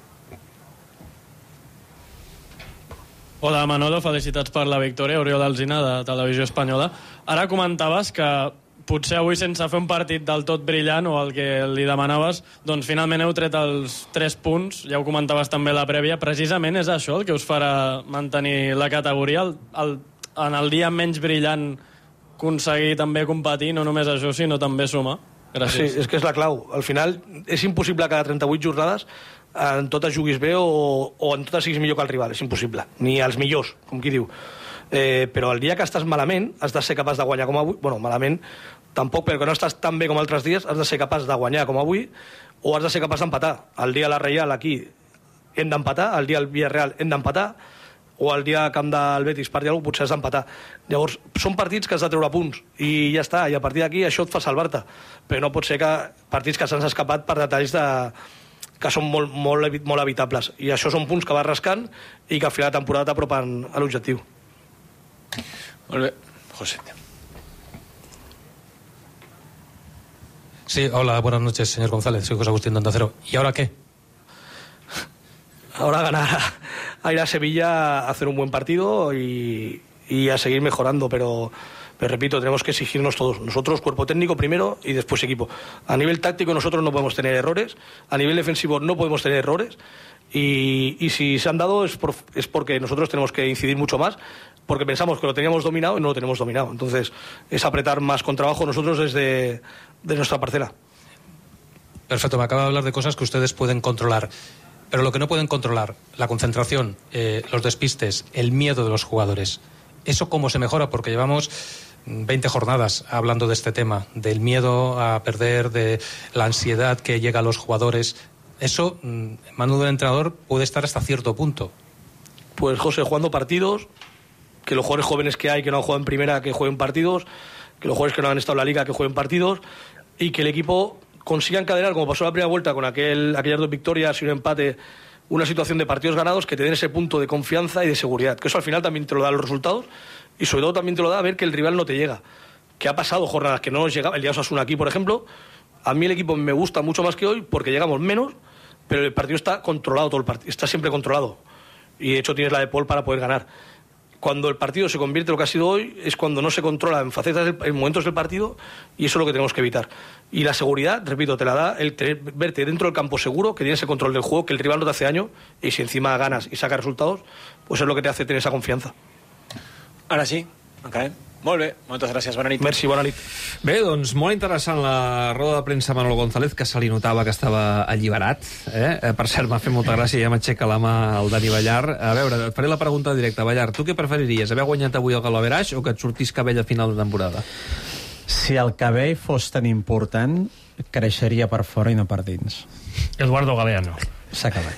Hola Manolo, felicitats per la victòria. Oriol Alsina, de Televisió Espanyola. Ara comentaves que potser avui sense fer un partit del tot brillant o el que li demanaves, doncs finalment heu tret els 3 punts, ja ho comentaves també a la prèvia, precisament és això el que us farà mantenir la categoria, en el dia menys brillant aconseguir també competir, no només això, sinó també sumar. Gràcies. Sí, és que és la clau. Al final és impossible cada 38 jornades en totes juguis bé o en totes siguis millor que el rival, és impossible, ni els millors, com qui diu. Però el dia que estàs malament has de ser capaç de guanyar com avui, bueno, malament tampoc, perquè no estàs tan bé com altres dies, has de ser capaç de guanyar com avui o has de ser capaç d'empatar. El dia a la Reial aquí hem d'empatar, el dia al Villarreal hem d'empatar, o el dia al camp del Betis per dir alguna cosa potser has d'empatar. Llavors, són partits que has de treure punts i ja està, i a partir d'aquí això et fa salvar-te, però no pot ser que partits que s'han escapat per detalls que són molt evitables, i això són punts que vas rascant i que al final de temporada t'apropen a l'objectiu. Molt bé, José. Sí, hola, buenas noches, señor González, soy José Agustín de Onda Cero. ¿Y ahora qué? Ahora ganar, a ir a Sevilla a hacer un buen partido y a seguir mejorando, pero repito, tenemos que exigirnos todos. Nosotros, cuerpo técnico primero y después equipo. A nivel táctico nosotros no podemos tener errores, a nivel defensivo no podemos tener errores, y si se han dado es porque nosotros tenemos que incidir mucho más, porque pensamos que lo teníamos dominado y no lo tenemos dominado. Entonces es apretar más con trabajo nosotros desde nuestra parcela. Perfecto, me acaba de hablar de cosas que ustedes pueden controlar. Pero lo que no pueden controlar, la concentración, los despistes, el miedo de los jugadores, ¿eso cómo se mejora? Porque llevamos 20 jornadas hablando de este tema, del miedo a perder, de la ansiedad que llega a los jugadores. Eso, en manos del entrenador, puede estar hasta cierto punto. Pues, José, jugando partidos, que los jugadores jóvenes que hay, que no han jugado en primera, que jueguen partidos, que los jugadores que no han estado en la liga, que jueguen partidos, y que el equipo consiga encadenar, como pasó la primera vuelta con aquellas 2 victorias y un empate, una situación de partidos ganados que te den ese punto de confianza y de seguridad, que eso al final también te lo da los resultados y sobre todo también te lo da ver que el rival no te llega, que ha pasado jornadas que no nos llegaba, el día de Osasuna aquí por ejemplo, a mí el equipo me gusta mucho más que hoy porque llegamos menos, pero el partido está controlado, todo el partido está siempre controlado, y de hecho tienes la de Paul para poder ganar. Cuando el partido se convierte en lo que ha sido hoy es cuando no se controla en facetas, en momentos del partido, y eso es lo que tenemos que evitar. Y la seguridad, repito, te la da el verte dentro del campo seguro, que tienes el control del juego, que el rival no te hace daño, y si encima ganas y sacas resultados, pues es lo que te hace tener esa confianza. Ara sí, acabem. Molt bé, moltes gràcies, bona nit. Merci, bona nit. Bé, doncs molt interessant la roda de premsa Manolo González, que se li notava que estava alliberat. Per cert, m'ha fet molta gràcia, ja m'aixeca la mà el Dani Ballar. A veure, et faré la pregunta directa. Ballar, tu què preferiries, haver guanyat avui el Galoverage o que et sortís cabell a final de temporada? Si el cabell fos tan important, creixeria per fora i no per dins. Eduardo Galeano. S'ha acabat.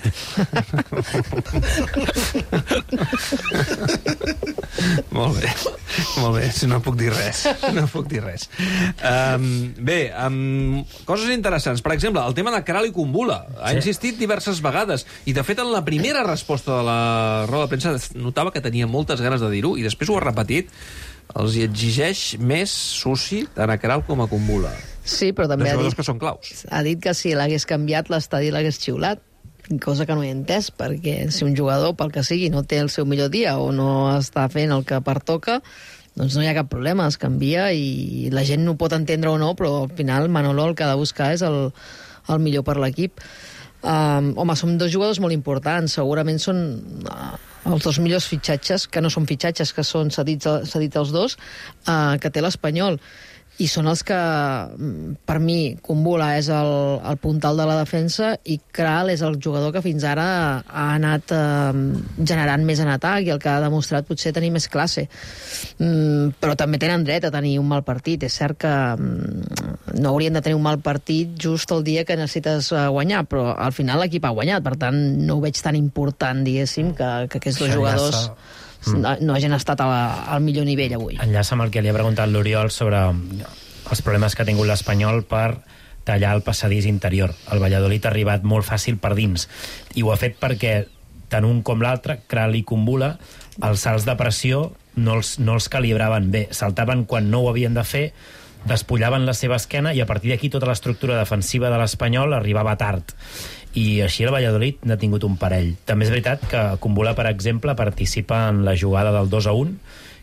Molt bé, si no puc dir res. No puc dir res. Bé, coses interessants. Per exemple, el tema de Caral i Kumbula. Ha insistit diverses vegades. I, de fet, en la primera resposta de la roda de premsa notava que tenia moltes ganes de dir-ho i després ho ha repetit. Els hi exigeix més Susi tant a Caral com a Kumbula. Sí, però també ha dit que són claus. Ha dit que si l'hagués canviat, l'estadi l'hagués xiulat. Cosa que no he entès, perquè si un jugador, pel que sigui, no té el seu millor dia o no està fent el que pertoca, doncs no hi ha cap problema, es canvia i la gent no pot entendre o no, però al final Manolo el que ha de buscar és el millor per l'equip. Home, són 2 jugadors molt importants, segurament són els 2 millors fitxatges, que no són fitxatges, que són cedits els 2, que té l'Espanyol. I són els que, per mi, Kumbula és el puntal de la defensa i Kral és el jugador que fins ara ha anat generant més en atac i el que ha demostrat potser tenir més classe. Però també tenen dret a tenir un mal partit. És cert que no haurien de tenir un mal partit just el dia que necessites guanyar, però al final l'equip ha guanyat, per tant no ho veig tan important, diguéssim, que aquests 2 jugadors no hagin estat al millor nivell avui. Enllaça amb el que li ha preguntat l'Oriol sobre els problemes que ha tingut l'Espanyol per tallar el passadís interior. El Valladolid ha arribat molt fàcil per dins i ho ha fet perquè tant un com l'altre, Kral i Kumbula, els salts de pressió no els calibraven bé, saltaven quan no ho havien de fer, despullaven la seva esquena i a partir d'aquí tota l'estructura defensiva de l'Espanyol arribava tard. I així el Valladolid n'ha tingut un parell. També és veritat que Kumbula, per exemple, participa en la jugada del 2-1,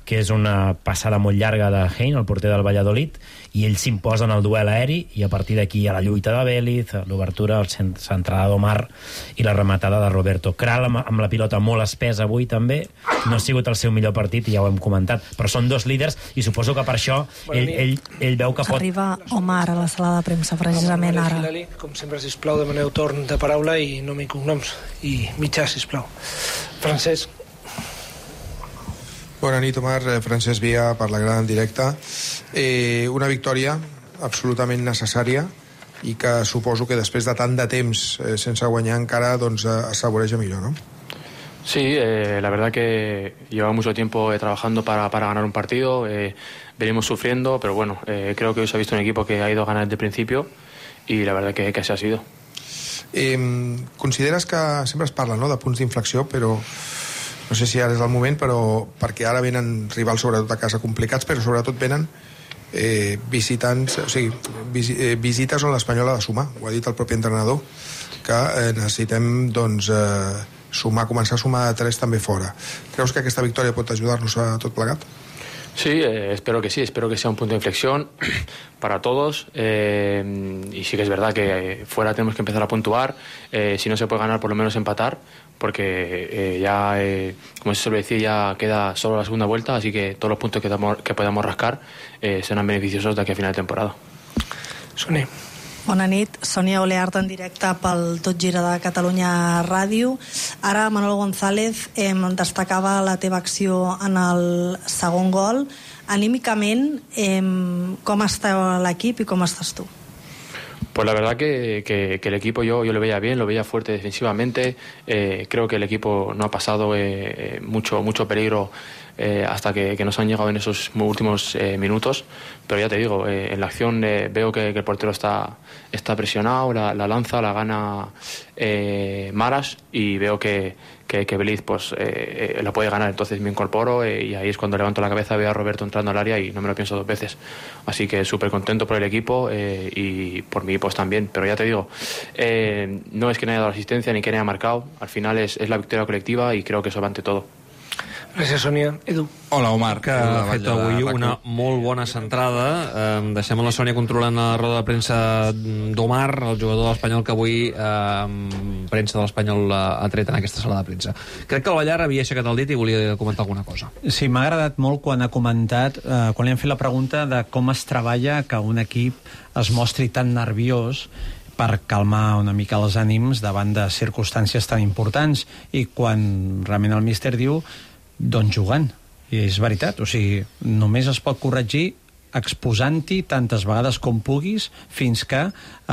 que és una passada molt llarga de Hein, el porter del Valladolid, i ell s'imposa en el duel aeri, i a partir d'aquí hi ha la lluita de Vélez, l'obertura, el centrada d'Omar i la rematada de Roberto. Kral amb la pilota molt espesa avui també, no ha sigut el seu millor partit i ja ho hem comentat, però són dos líders i suposo que per això ell veu que pot... Arriba Omar a la sala de premsa precisament ara. Com sempre, sisplau, demaneu torn de paraula i nom i cognoms, i mitjà, sisplau. Francesc. Bona nit, Omar. Francesc Via, per la Grada en directe. Una victòria absolutament necessària i que suposo que després de tant de temps sense guanyar encara doncs assaboreja millor, no? Sí, la verdad que lleva mucho tiempo trabajando para ganar un partido, venimos sufriendo, pero bueno, creo que hoy se ha visto un equipo que ha ido a ganar desde el principio y la verdad que así ha sido. Consideres que sempre es parla, no?, de punts d'inflexió, però no sé si ara és el moment, però perquè ara venen rivals sobretot a casa complicats, però sobretot venen visitants, o sigui, visites on l'Espanyol ha de sumar, ho ha dit el propi entrenador, que necessitem doncs començar a sumar 3 també fora. Creus que aquesta victòria pot ajudar-nos a tot plegat? Sí, espero que sea un punto de inflexión para todos y sí que es verdad que fuera tenemos que empezar a puntuar, si no se puede ganar por lo menos empatar, porque ya, como se suele decir, ya queda solo la segunda vuelta, así que todos los puntos que podamos rascar serán beneficiosos de aquí a final de temporada. Sonia. Bona nit, Sònia Oleart en directe pel Tot Gira de Catalunya Ràdio. Ara Manolo González destacava la teva acció en el segon gol. Anímicament, com està l'equip i com estàs tu? Pues la verdad que el equipo yo lo veía bien, lo veía fuerte defensivamente. Creo que el equipo no ha pasado mucho peligro hasta que nos han llegado en esos últimos minutos. Pero ya te digo, en la acción veo que el portero está presionado, la lanza, la gana Maras, y veo que Vélez pues la puede ganar. Entonces me incorporo y ahí es cuando levanto la cabeza, veo a Roberto entrando al área y no me lo pienso 2 veces. Así que súper contento por el equipo y por mí pues también. Pero ya te digo, no es que no haya dado asistencia ni que no haya marcado. Al final es la victoria colectiva y creo que eso va ante todo. Gràcies, Sònia. Edu. Hola, Omar, que ha fet avui una molt bona centrada. Deixem la Sònia controlant la roda de premsa d'Omar, el jugador de l'Espanyol que avui premsa de l'Espanyol ha tret en aquesta sala de premsa. Crec que el Ballar havia aixecat el dit i volia comentar alguna cosa. Sí, m'ha agradat molt quan ha comentat, quan li han fet la pregunta de com es treballa que un equip es mostri tan nerviós per calmar una mica els ànims davant de circumstàncies tan importants, i quan realment el míster diu doncs jugant, i és veritat, o sigui, només es pot corregir exposant-hi tantes vegades com puguis fins que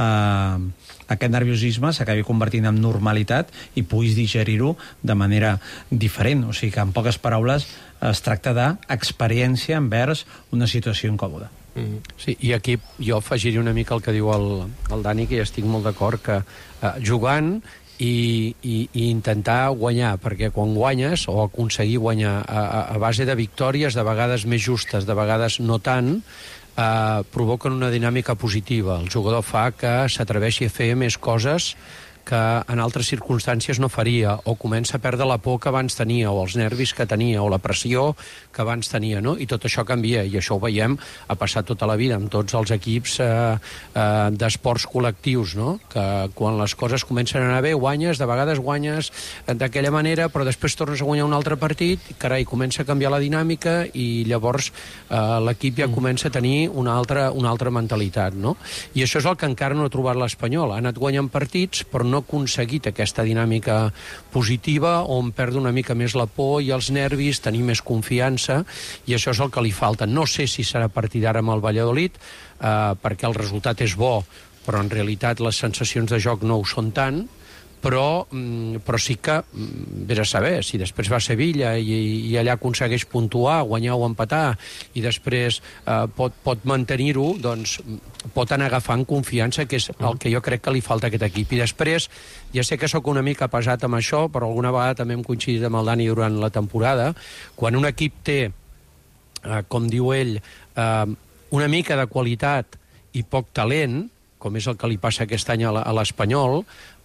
aquest nerviosisme s'acabi convertint en normalitat i puguis digerir-ho de manera diferent. O sigui que, en poques paraules, es tracta d'experiència envers una situació incòmoda. Sí, i aquí jo afegiria una mica el que diu el Dani, que hi estic molt d'acord, que jugant i intentar guanyar, perquè quan guanyes o aconseguir guanyar a base de victòries, de vegades més justes, de vegades no tant, provoquen una dinàmica positiva. El jugador fa que s'atreveixi a fer més coses que en altres circumstàncies no faria, o comença a perdre la por que abans tenia, o els nervis que tenia, o la pressió que abans tenia, no? I tot això canvia, i això ho veiem, ha passat tota la vida amb tots els equips d'esports col·lectius, no? Que quan les coses comencen a anar bé, guanyes, de vegades guanyes d'aquella manera, però després tornes a guanyar un altre partit, carai, comença a canviar la dinàmica, i llavors l'equip ja comença a tenir una altra mentalitat, no? I això és el que encara no ha trobat l'Espanyol. Ha anat guanyant partits, però no ha aconseguit aquesta dinàmica positiva on perd una mica més la por i els nervis, tenir més confiança, i això és el que li falta. No sé si serà a partir d'ara amb el Valladolid, perquè el resultat és bo, però en realitat les sensacions de joc no ho són tant, però sí que vés a saber, si després va a Sevilla i allà aconsegueix puntuar, guanyar o empatar, i després pot mantenir-ho, doncs pot anar agafant confiança, que és el que jo crec que li falta a aquest equip. I després, ja sé que sóc una mica pesat amb això, però alguna vegada també hem coincidit amb el Dani durant la temporada, quan un equip té, com diu ell, una mica de qualitat i poc talent, com és el que li passa aquest any a l'Espanyol,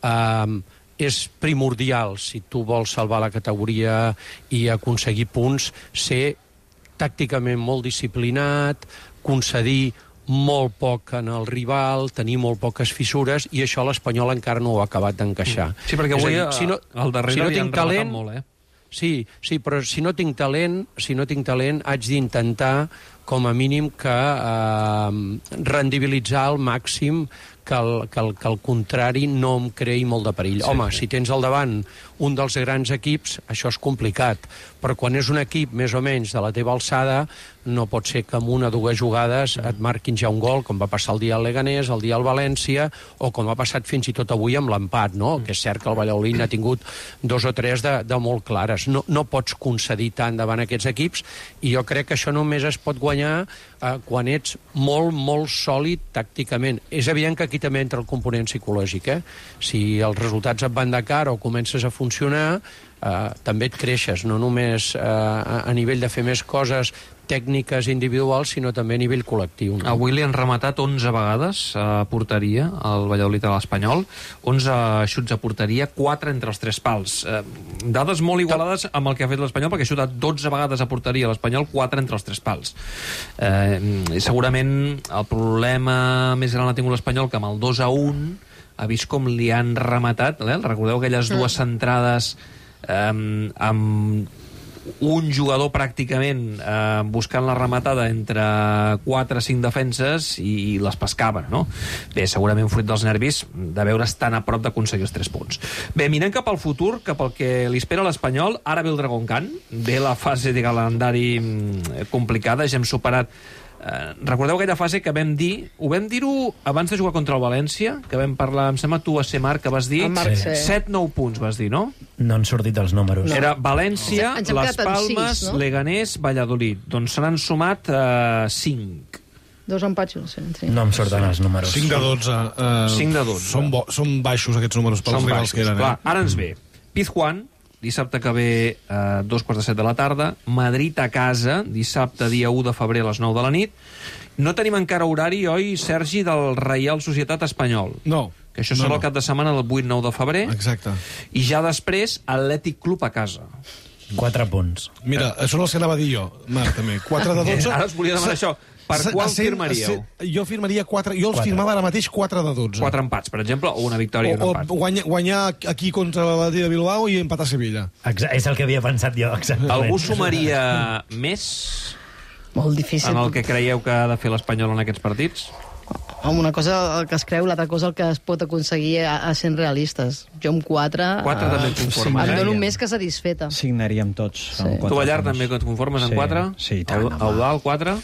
és primordial, si tu vols salvar la categoria i aconseguir punts, ser tàcticament molt disciplinat, concedir molt poc en el rival, tenir molt poques fissures, i això l'Espanyol encara no ho ha acabat d'encaixar. Sí, perquè avui al darrere li han rematat molt, Sí, però si no tinc talent, haig d'intentar, com a mínim, que rendibilitzar al màxim que el contrari no em creï molt de perill. Home, si tens al davant un dels grans equips, això és complicat, però quan és un equip més o menys de la teva alçada, no pot ser que en una o dues jugades et marquin ja un gol, com va passar el dia al Leganés, el dia al València, o com ha passat fins i tot avui amb l'empat, no? Que és cert que el Valladolid n'ha tingut 2 o 3 de molt clares. No pots concedir tant davant aquests equips, i jo crec que això només es pot guanyar quan ets molt, molt sòlid tàcticament. És evident que aquí també entra el component psicològic, Si els resultats et van de cara o comences a funcionar, també et creixes, no només a nivell de fer més coses tècniques individuals, sinó també a nivell col·lectiu. No? Avui li han rematat 11 vegades a porteria al Valladolid a l'Espanyol, 11 xuts a porteria, 4 entre els 3 pals. Dades molt igualades amb el que ha fet l'Espanyol, perquè ha xutat 12 vegades a porteria a l'Espanyol, 4 entre els 3 pals. Segurament el problema més gran l'ha tingut l'Espanyol, que amb el 2-1 ha vist com li han rematat, recordeu aquelles dues centrades amb un jugador pràcticament buscant la rematada entre 4 o 5 defenses i les pescaven, no? Bé, segurament fruit dels nervis de veure's tan a prop d'aconseguir els 3 punts. Bé, mirem cap al futur, cap al que li espera l'Espanyol. Ara ve el Dragon Khan, ve la fase de calendari complicada, ja hem superat. Recordeu aquella fase que vam dir, ho vam dir-ho abans de jugar contra el València, que vam parlar, em sembla tu a ser Marc, que vas dir 7-9 punts, vas dir, no? No han sortit els números. Era València, Les Palmes, Leganés, Valladolid. Doncs se n'han sumat 5. 2 empats, no sé. Sí. No em surten els números. 5 de 12. 5 de 12. Són baixos aquests números pels rivals que eren. Clar, ara ens ve Pizjuán, dissabte que ve 2:45 de la tarda, Madrid a casa, dissabte dia 1 de febrer a les 9 de la nit. No tenim encara horari, oi, Sergi, del Reial Societat Espanyol? No. Que això serà el cap de setmana del 8-9 de febrer. Exacte. I ja després, Atlètic Club a casa. 4 punts. Mira, això és el que anava a dir jo, Marc, també. 4 de 12. Ara us volia demanar això. Per qual firmaríeu? Jo firmaria 4. Jo els firmava ara mateix 4 de 12. 4 empats, per exemple, o una victòria i un empat. O guanyar aquí contra l'Atlètic de Bilbao i empatar a Sevilla. És el que havia pensat jo, exactament. Algú sumaria més? Molt difícil. En el que creieu que ha de fer l'Espanyol en aquests partits? Una cosa el que es creu, l'altra cosa el que es pot aconseguir a sent realistes. Jo amb 4... 4 també et conformes. Em dono més que satisfeta. Signaríem tots. Sí. Tu, Ballar, també et conformes amb 4? Sí, tant. Eudal, 4?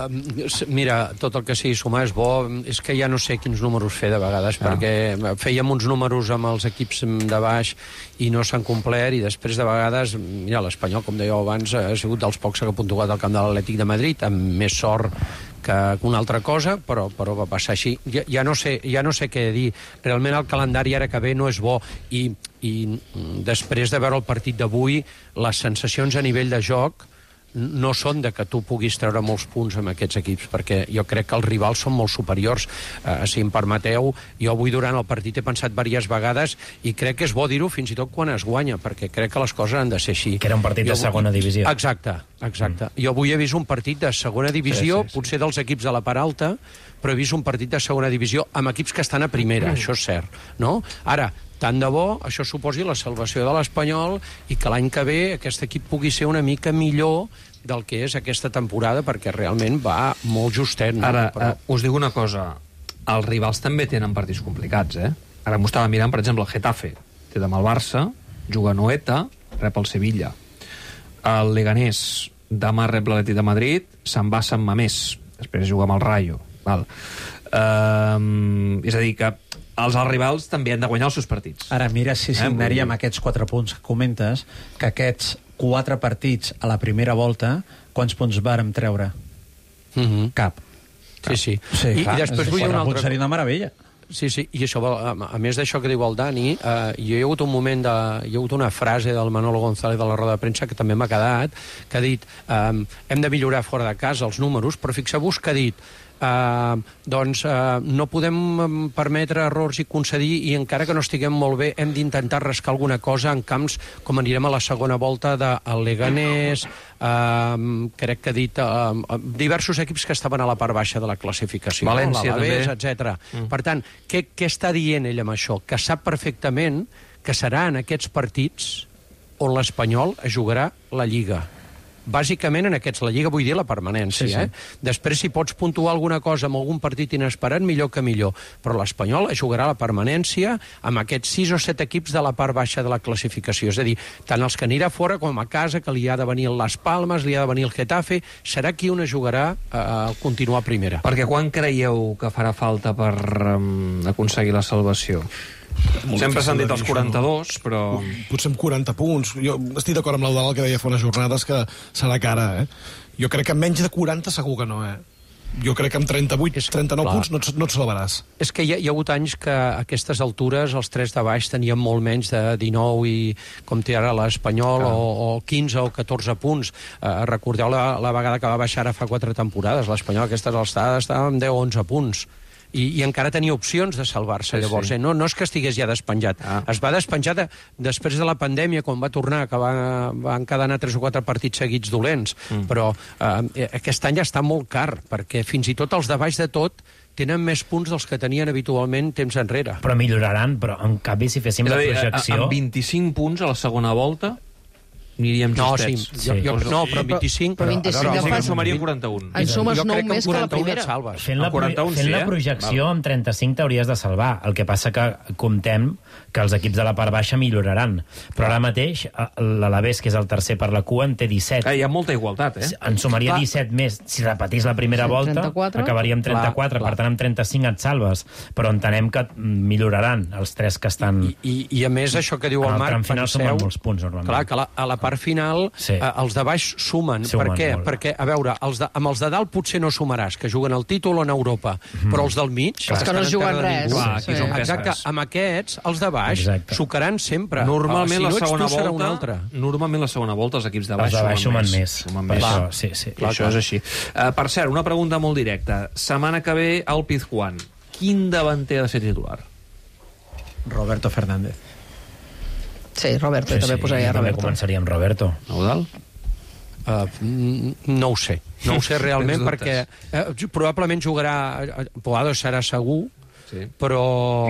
Mira, tot el que sigui sumar és bo. És que ja no sé quins números fer de vegades, perquè fèiem uns números amb els equips de baix i no s'han complert, i després de vegades, mira, l'Espanyol, com dèieu abans, ha sigut dels pocs que ha puntuat al camp de l'Atlètic de Madrid, amb més sort que una altra cosa, però va passar així. Ja no sé què dir. Realment el calendari ara que ve no és bo, i després de veure el partit d'avui, les sensacions a nivell de joc no són de que tu puguis treure molts punts amb aquests equips, perquè jo crec que els rivals són molt superiors. Si em permeteu, jo avui durant el partit he pensat diverses vegades, i crec que és bo dir-ho fins i tot quan es guanya, perquè crec que les coses han de ser així. Que era un partit de segona divisió. Exacte. Jo avui he vist un partit de segona divisió, potser dels equips de la part alta, però he vist un partit de segona divisió amb equips que estan a primera, això és cert, no? Ara, tant de bo això suposi la salvació de l'Espanyol i que l'any que ve aquest equip pugui ser una mica millor del que és aquesta temporada, perquè realment va molt justet. No? Ara, us dic una cosa, els rivals també tenen partits complicats, Ara m'ho estava mirant, per exemple, el Getafe té demà el Barça, juga a Noeta, rep el Sevilla. El Leganés demà rep l'Atlètic de Madrid, se'n va a Sant Mamés, després juga amb el Rayo. Val. És a dir, que els rivals també han de guanyar els seus partits. Ara, mira si signaríem aquests 4 punts que comentes, que aquests 4 partits a la primera volta, quants punts vàrem treure? Cap. Sí. I després vull dir una altra... Seria una meravella. Sí, i això, a més d'això que diu el Dani, hi ha hagut un moment, hi ha hagut una frase del Manolo González de la roda de premsa que també m'ha quedat, que ha dit, hem de millorar fora de casa els números, però fixeu-vos que ha dit, no podem permetre errors i concedir, i encara que no estiguem molt bé hem d'intentar rascar alguna cosa en camps com anirem a la segona volta del Leganés, crec que he dit diversos equips que estaven a la part baixa de la classificació, València, l'Alavés, també. etc. Per tant, què està dient ell amb això? Que sap perfectament que serà en aquests partits on l'Espanyol es jugarà la Lliga. Bàsicament en aquests, la Lliga vull dir la permanència. Després, si pots puntuar alguna cosa amb algun partit inesperat, millor que millor. Però l'Espanyol jugarà la permanència amb aquests 6 o 7 equips de la part baixa de la classificació. És a dir, tant els que anirà fora com a casa, que li ha de venir el Las Palmas, li ha de venir el Getafe, serà qui on jugarà a continuar primera. Perquè quan creieu que farà falta per aconseguir la salvació? Sempre s'han dit els 42, però... Potser amb 40 punts. Jo estic d'acord amb l'Eudal que deia fa unes jornades que serà cara, Jo crec que amb menys de 40 segur que no, Jo crec que amb 38, 39 punts no et salvaràs. És que hi ha hagut anys que a aquestes altures els 3 de baix tenien molt menys de 19 i com té ara l'Espanyol, o 15 o 14 punts. Recordeu la vegada que va baixar ara fa 4 temporades. L'Espanyol a aquestes alçades estava amb 10 o 11 punts. I encara tenia opcions de salvar-se, llavors. No és que estigués ja despenjat. Es va despenjar després de la pandèmia, quan va tornar, que van encadenar 3 o 4 partits seguits dolents. Però aquest any ja està molt car, perquè fins i tot els de baix de tot tenen més punts dels que tenien habitualment temps enrere. Però milloraran, però en canvi si féssim la projecció... Amb 25 punts a la segona volta aniríem justets. No, però 25... Però 25 en sumaria 41. En sumes 9 més que la primera. Fent la projecció amb 35 t'hauries de salvar. El que passa que comptem que els equips de la part baixa milloraran. Però ara mateix l'Alavés, que és el tercer per la cua, en té 17. Hi ha molta igualtat, En sumaria 17 més. Si repetís la primera volta, acabaria amb 34. Per tant, amb 35 et salves. Però entenem que milloraran els 3 que estan... I a més, això que diu el Marc, al final sumen molts punts, normalment. Clar, que a la part final els de baix sumen. Per què? Perquè, a veure, amb els de dalt potser no sumaràs, que juguen el títol o en Europa, però els del mig... Els que no es juguen res. Exacte, amb aquests, els de baix, sucaran sempre. Normalment la segona volta els equips de baix sumen més. Això és així. Per cert, una pregunta molt directa. Setmana que ve al Pizjuán, quin davanter ha de ser titular? Roberto Fernández. Sí, Roberto, també posaria Roberto. També començaria amb Roberto. Eudal? No ho sé. No ho sé realment perquè probablement jugarà... Poado serà segur, però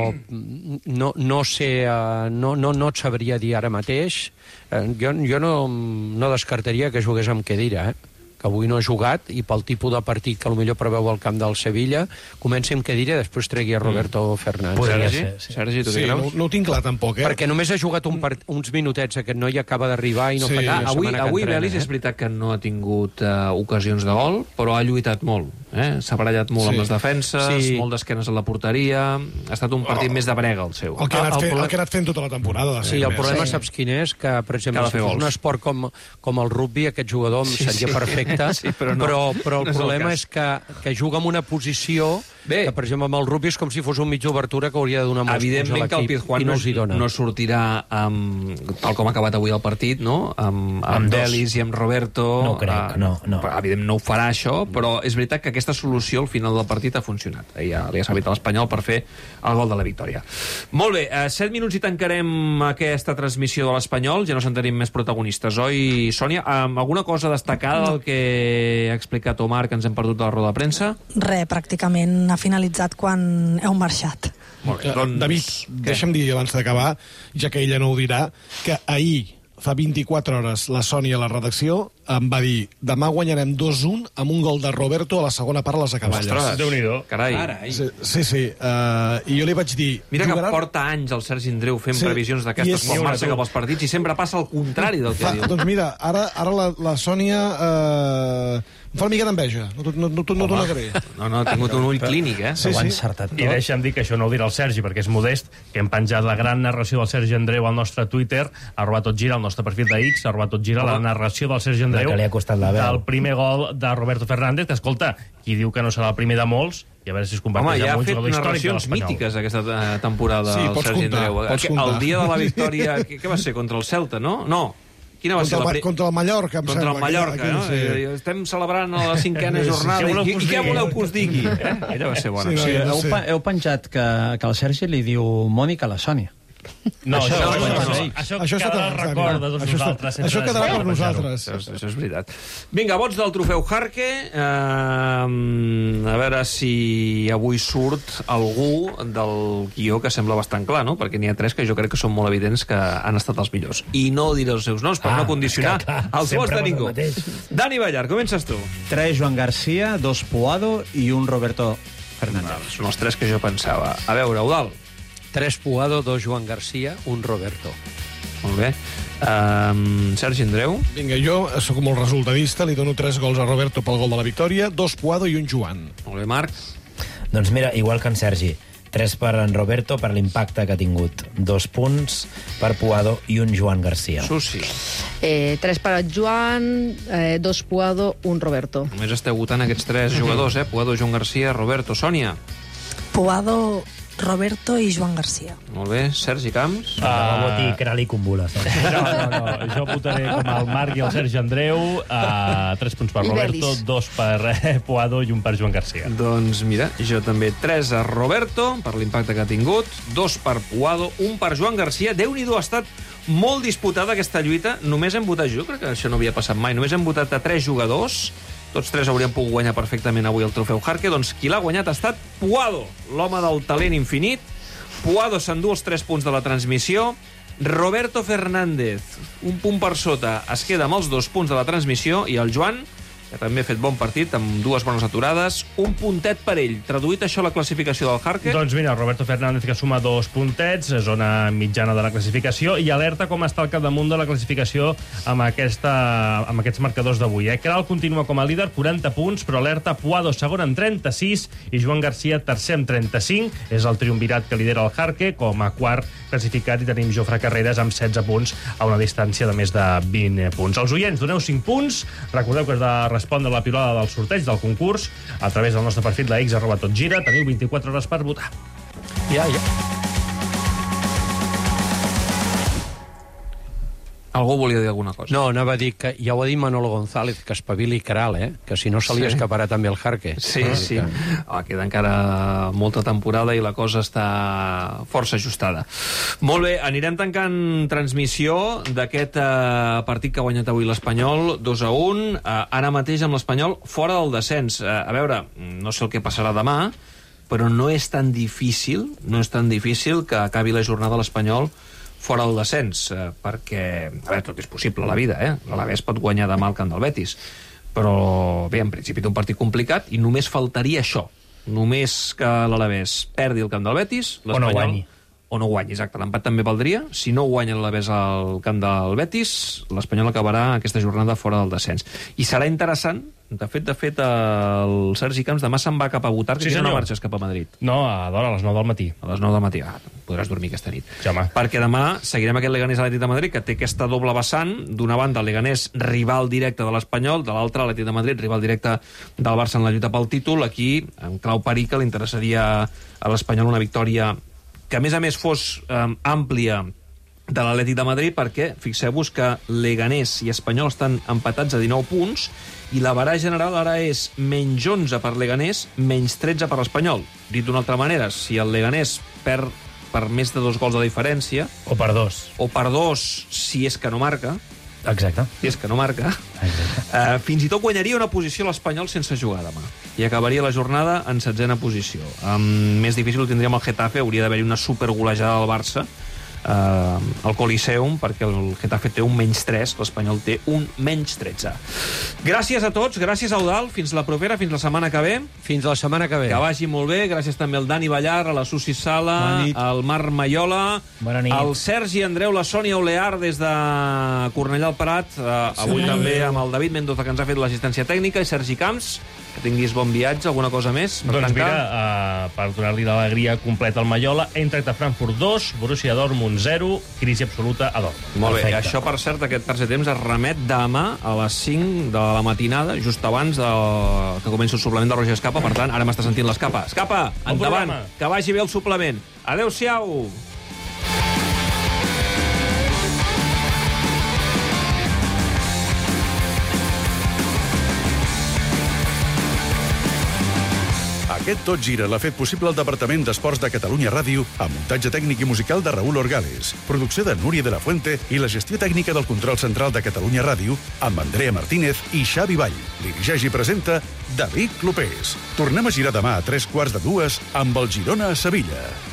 no sé, no et sabria dir ara mateix. Jo no descartaria que jugués amb Khedira, que avui no ha jugat, i pel tipus de partit que potser preveu al camp del Sevilla, comenci amb Khedira i després tregui a Roberto Fernández. Sergi, tu què creus? No ho tinc clar, tampoc, Perquè només ha jugat uns minutets, aquest noi acaba d'arribar i no fa ni una setmana que avui entrena. Belis és veritat que no ha tingut ocasions de gol, però ha lluitat molt. S'ha barallat molt amb les defenses, molt d'esquenes a la porteria. Ha estat un partit més de brega, el seu. El que ha anat fent tota la temporada. Sí, el problema saps quin és? Que, per exemple, si fos un esport com el rugby, aquest jugador seria perfecte. Però el problema és que juga en una posició que, per exemple, amb el rugby és com si fos un mig d'obertura que hauria de donar molts punts a l'equip. Evidentment que el Pizjuán no sortirà tal com ha acabat avui el partit, no? Amb Belis i amb Roberto. No crec, no. Evidentment no ho farà això, però és veritat que aquesta solució al final del partit ha funcionat. Ja li ha servit a l'Espanyol per fer el gol de la victòria. Molt bé, 7 minuts i tancarem aquesta transmissió de l'Espanyol. Ja no se'n tenim més protagonistes, oi, Sònia? Alguna cosa destacada del que ha explicat Omar, que ens hem perdut de la roda de premsa? Pràcticament ha finalitzat quan heu marxat. Molt bé, David, deixa'm dir abans d'acabar, ja que ella no ho dirà, que ahir, fa 24 hores, la Sònia a la redacció em va dir: demà guanyarem 2-1 amb un gol de Roberto a la segona part a les acaballes. Ostres, Déu-n'hi-do. Carai. Sí. I jo li vaig dir... Mira que porta anys el Sergi Andreu fent previsions d'aquestes quan marxa cap als partits i sempre passa el contrari del que diu. Doncs mira, ara la Sònia... em fa una mica d'enveja, no t'ho negaré. No, ha tingut un ull clínic, Sí. I deixa'm dir que això no ho dirà el Sergi, perquè és modest, que hem penjat la gran narració del Sergi Andreu al nostre Twitter, @totgira, al nostre perfil de X, @totgira, la narració del Sergi Andreu que li ha costat la veu. del primer gol de Roberto Fernández, que, escolta, qui diu que no serà el primer de molts, i a veure si es converteix en un jugador històric de l'Espanyol. Home, ja ha fet narracions mítiques aquesta temporada el Sergi Andreu. El dia de la victòria, què va ser, contra el Celta, no? No. Quina va ser la Contra el Mallorca, em Contra el sembla. Mallorca, no? Sí. Estem celebrant la 5a jornada. I què voleu que us digui? Ella va ser bona. Sí, heu penjat que el Sergi li diu Mònica a la Sònia. No, Això quedarà el record de tots nosaltres. Això quedarà per nosaltres. Això és veritat. Vinga, vots del trofeu Jarque. A veure si avui surt algú del guió que sembla bastant clar, no? Perquè n'hi ha 3 que jo crec que són molt evidents que han estat els millors. I no diré els seus noms per no condicionar els vots de ningú. Dani Ballar, comences tu. 3 Joan Garcia, 2 Puado i 1 Roberto Fernández. Són els 3 que jo pensava. A veure, Eudal. 3 Puado, 2 Joan Garcia, 1 Roberto. Molt bé. Sergi Andreu. Vinga, jo sóc molt resultadista, li dono 3 gols a Roberto pel gol de la victòria, 2 Puado i 1 Joan. Molt bé, Marc. Doncs mira, igual que en Sergi, 3 per en Roberto per l'impacte que ha tingut, 2 punts per Puado i 1 Joan Garcia. Susi. 3 per en Joan, 2 Puado, 1 Roberto. Només esteu votant aquests 3 jugadors, Puado, Joan Garcia, Roberto. Sònia. Puado, Roberto i Joan Garcia. Molt bé. Sergi Camps. Va votar Cral i Cumbula. No. Jo votaré com el Marc i el Sergi Andreu. 3 punts per Roberto, 2 per Puado i 1 per Joan Garcia. Doncs mira, jo també 3 a Roberto, per l'impacte que ha tingut, 2 per Puado, 1 per Joan Garcia. Déu-n'hi-do, ha estat molt disputada aquesta lluita. Només hem votat, jo crec que això no havia passat mai, només hem votat a 3 jugadors. Tots 3 haurien pogut guanyar perfectament avui el trofeu Jarque. Doncs qui l'ha guanyat ha estat Puado, l'home del talent infinit. Puado s'endú els 3 punts de la transmissió. Roberto Fernández, un punt per sota, es queda amb els 2 punts de la transmissió. I el Joan, que també ha fet bon partit, amb 2 bones aturades, un puntet per ell. Traduït això a la classificació del Jarque? Doncs mira, Roberto Fernández, que suma 2 puntets, zona mitjana de la classificació, i alerta com està al capdamunt de la classificació amb aquests marcadors d'avui. Kral continua com a líder, 40 punts, però alerta Puado segon amb 36 i Joan Garcia tercer amb 35. És el triumvirat que lidera el Jarque. Com a quart classificat i tenim Jofre Carreras amb 16 punts a una distància de més de 20 punts. Els oients, doneu 5 punts. Recordeu que és de respondre la pilota del sorteig del concurs a través del nostre perfil de x@totgira. Teniu 24 hores per votar. Ja. Algú volia dir alguna cosa? No, anava a dir que ja ho ha dit Manolo González, que espavili Kral, que si no se li escaparà també el Jarque. Sí. Queda encara molta temporada i la cosa està força ajustada. Molt bé, anirem tancant transmissió d'aquest partit que ha guanyat avui l'Espanyol, 2-1. Ara mateix amb l'Espanyol fora del descens. A veure, no sé el que passarà demà, però no és tan difícil que acabi la jornada l'Espanyol fora del descens, perquè, a veure, tot és possible a la vida, l'Alavés pot guanyar demà al camp del Betis, però bé, en principi té un partit complicat i només faltaria això, només que l'Alavés perdi el camp del Betis, l'Espanyol o no guanyi, exacte, l'empat també valdria. Si no guanya l'Alavés al camp del Betis, l'Espanyol acabarà aquesta jornada fora del descens. I serà interessant, de fet, el Sergi Camps demà se'n va cap a votar, que no marxes cap a Madrid. No, a les 9 del matí. A les 9 del matí, podràs dormir aquesta nit. Ja, perquè demà seguirem aquest Leganés Atlètic de Madrid, que té aquesta doble vessant, d'una banda el Leganés rival directe de l'Espanyol, de l'altra l'Atlètic de Madrid, rival directe del Barça en la lluita pel títol. Aquí, en clau perica, li interessaria a l'Espanyol una victòria que a més fos àmplia de l'Atlètic de Madrid, perquè fixeu-vos que Leganés i Espanyol estan empatats a 19 punts i la barà general ara és menys 11 per Leganés, menys 13 per l'Espanyol. Dit d'una altra manera, si el Leganés perd per més de 2 gols de diferència... O per 2. O per 2, si és que no marca... Exacte. Si és que no marca... fins i tot guanyaria una posició l'Espanyol sense jugar demà. I acabaria la jornada en 16a posició. Més difícil ho tindríem el Getafe, hauria d'haver-hi una supergolejada del Barça al Coliseum, perquè el Getafe té un menys 3, l'Espanyol té un menys 13. Gràcies a tots, gràcies a Eudal, fins la propera, fins la setmana que ve. Fins la setmana que ve. Que vagi molt bé, gràcies també al Dani Ballar, a la Susi Sala, al Marc Maiola, al Sergi Andreu, la Sònia Olear des de Cornellà al Prat, avui també amb el David Mendoza, que ens ha fet l'assistència tècnica, i Sergi Camps. Que tinguis bon viatge, alguna cosa més per doncs tancar? Mira, per donar-li l'alegria completa al Maiola, Eintracht de Frankfurt 2, Borussia Dortmund 0, crisi absoluta a Dortmund. Molt bé, això per cert, aquest tercer temps es remet demà a les 5 de la matinada, just abans que comenci el suplement de Roger Escapa. Per tant, ara m'està sentint l'Escapa. Escapa, endavant, que vagi bé el suplement. Adéu-siau! Aquest Tot Gira l'ha fet possible el Departament d'Esports de Catalunya Ràdio, amb muntatge tècnic i musical de Raúl Orgales, producció de Núria de la Fuente i la gestió tècnica del control central de Catalunya Ràdio amb Andrea Martínez i Xavi Vall. Dirigeix i presenta David Clopés. Tornem a girar demà a 2:15 amb el Girona a Sevilla.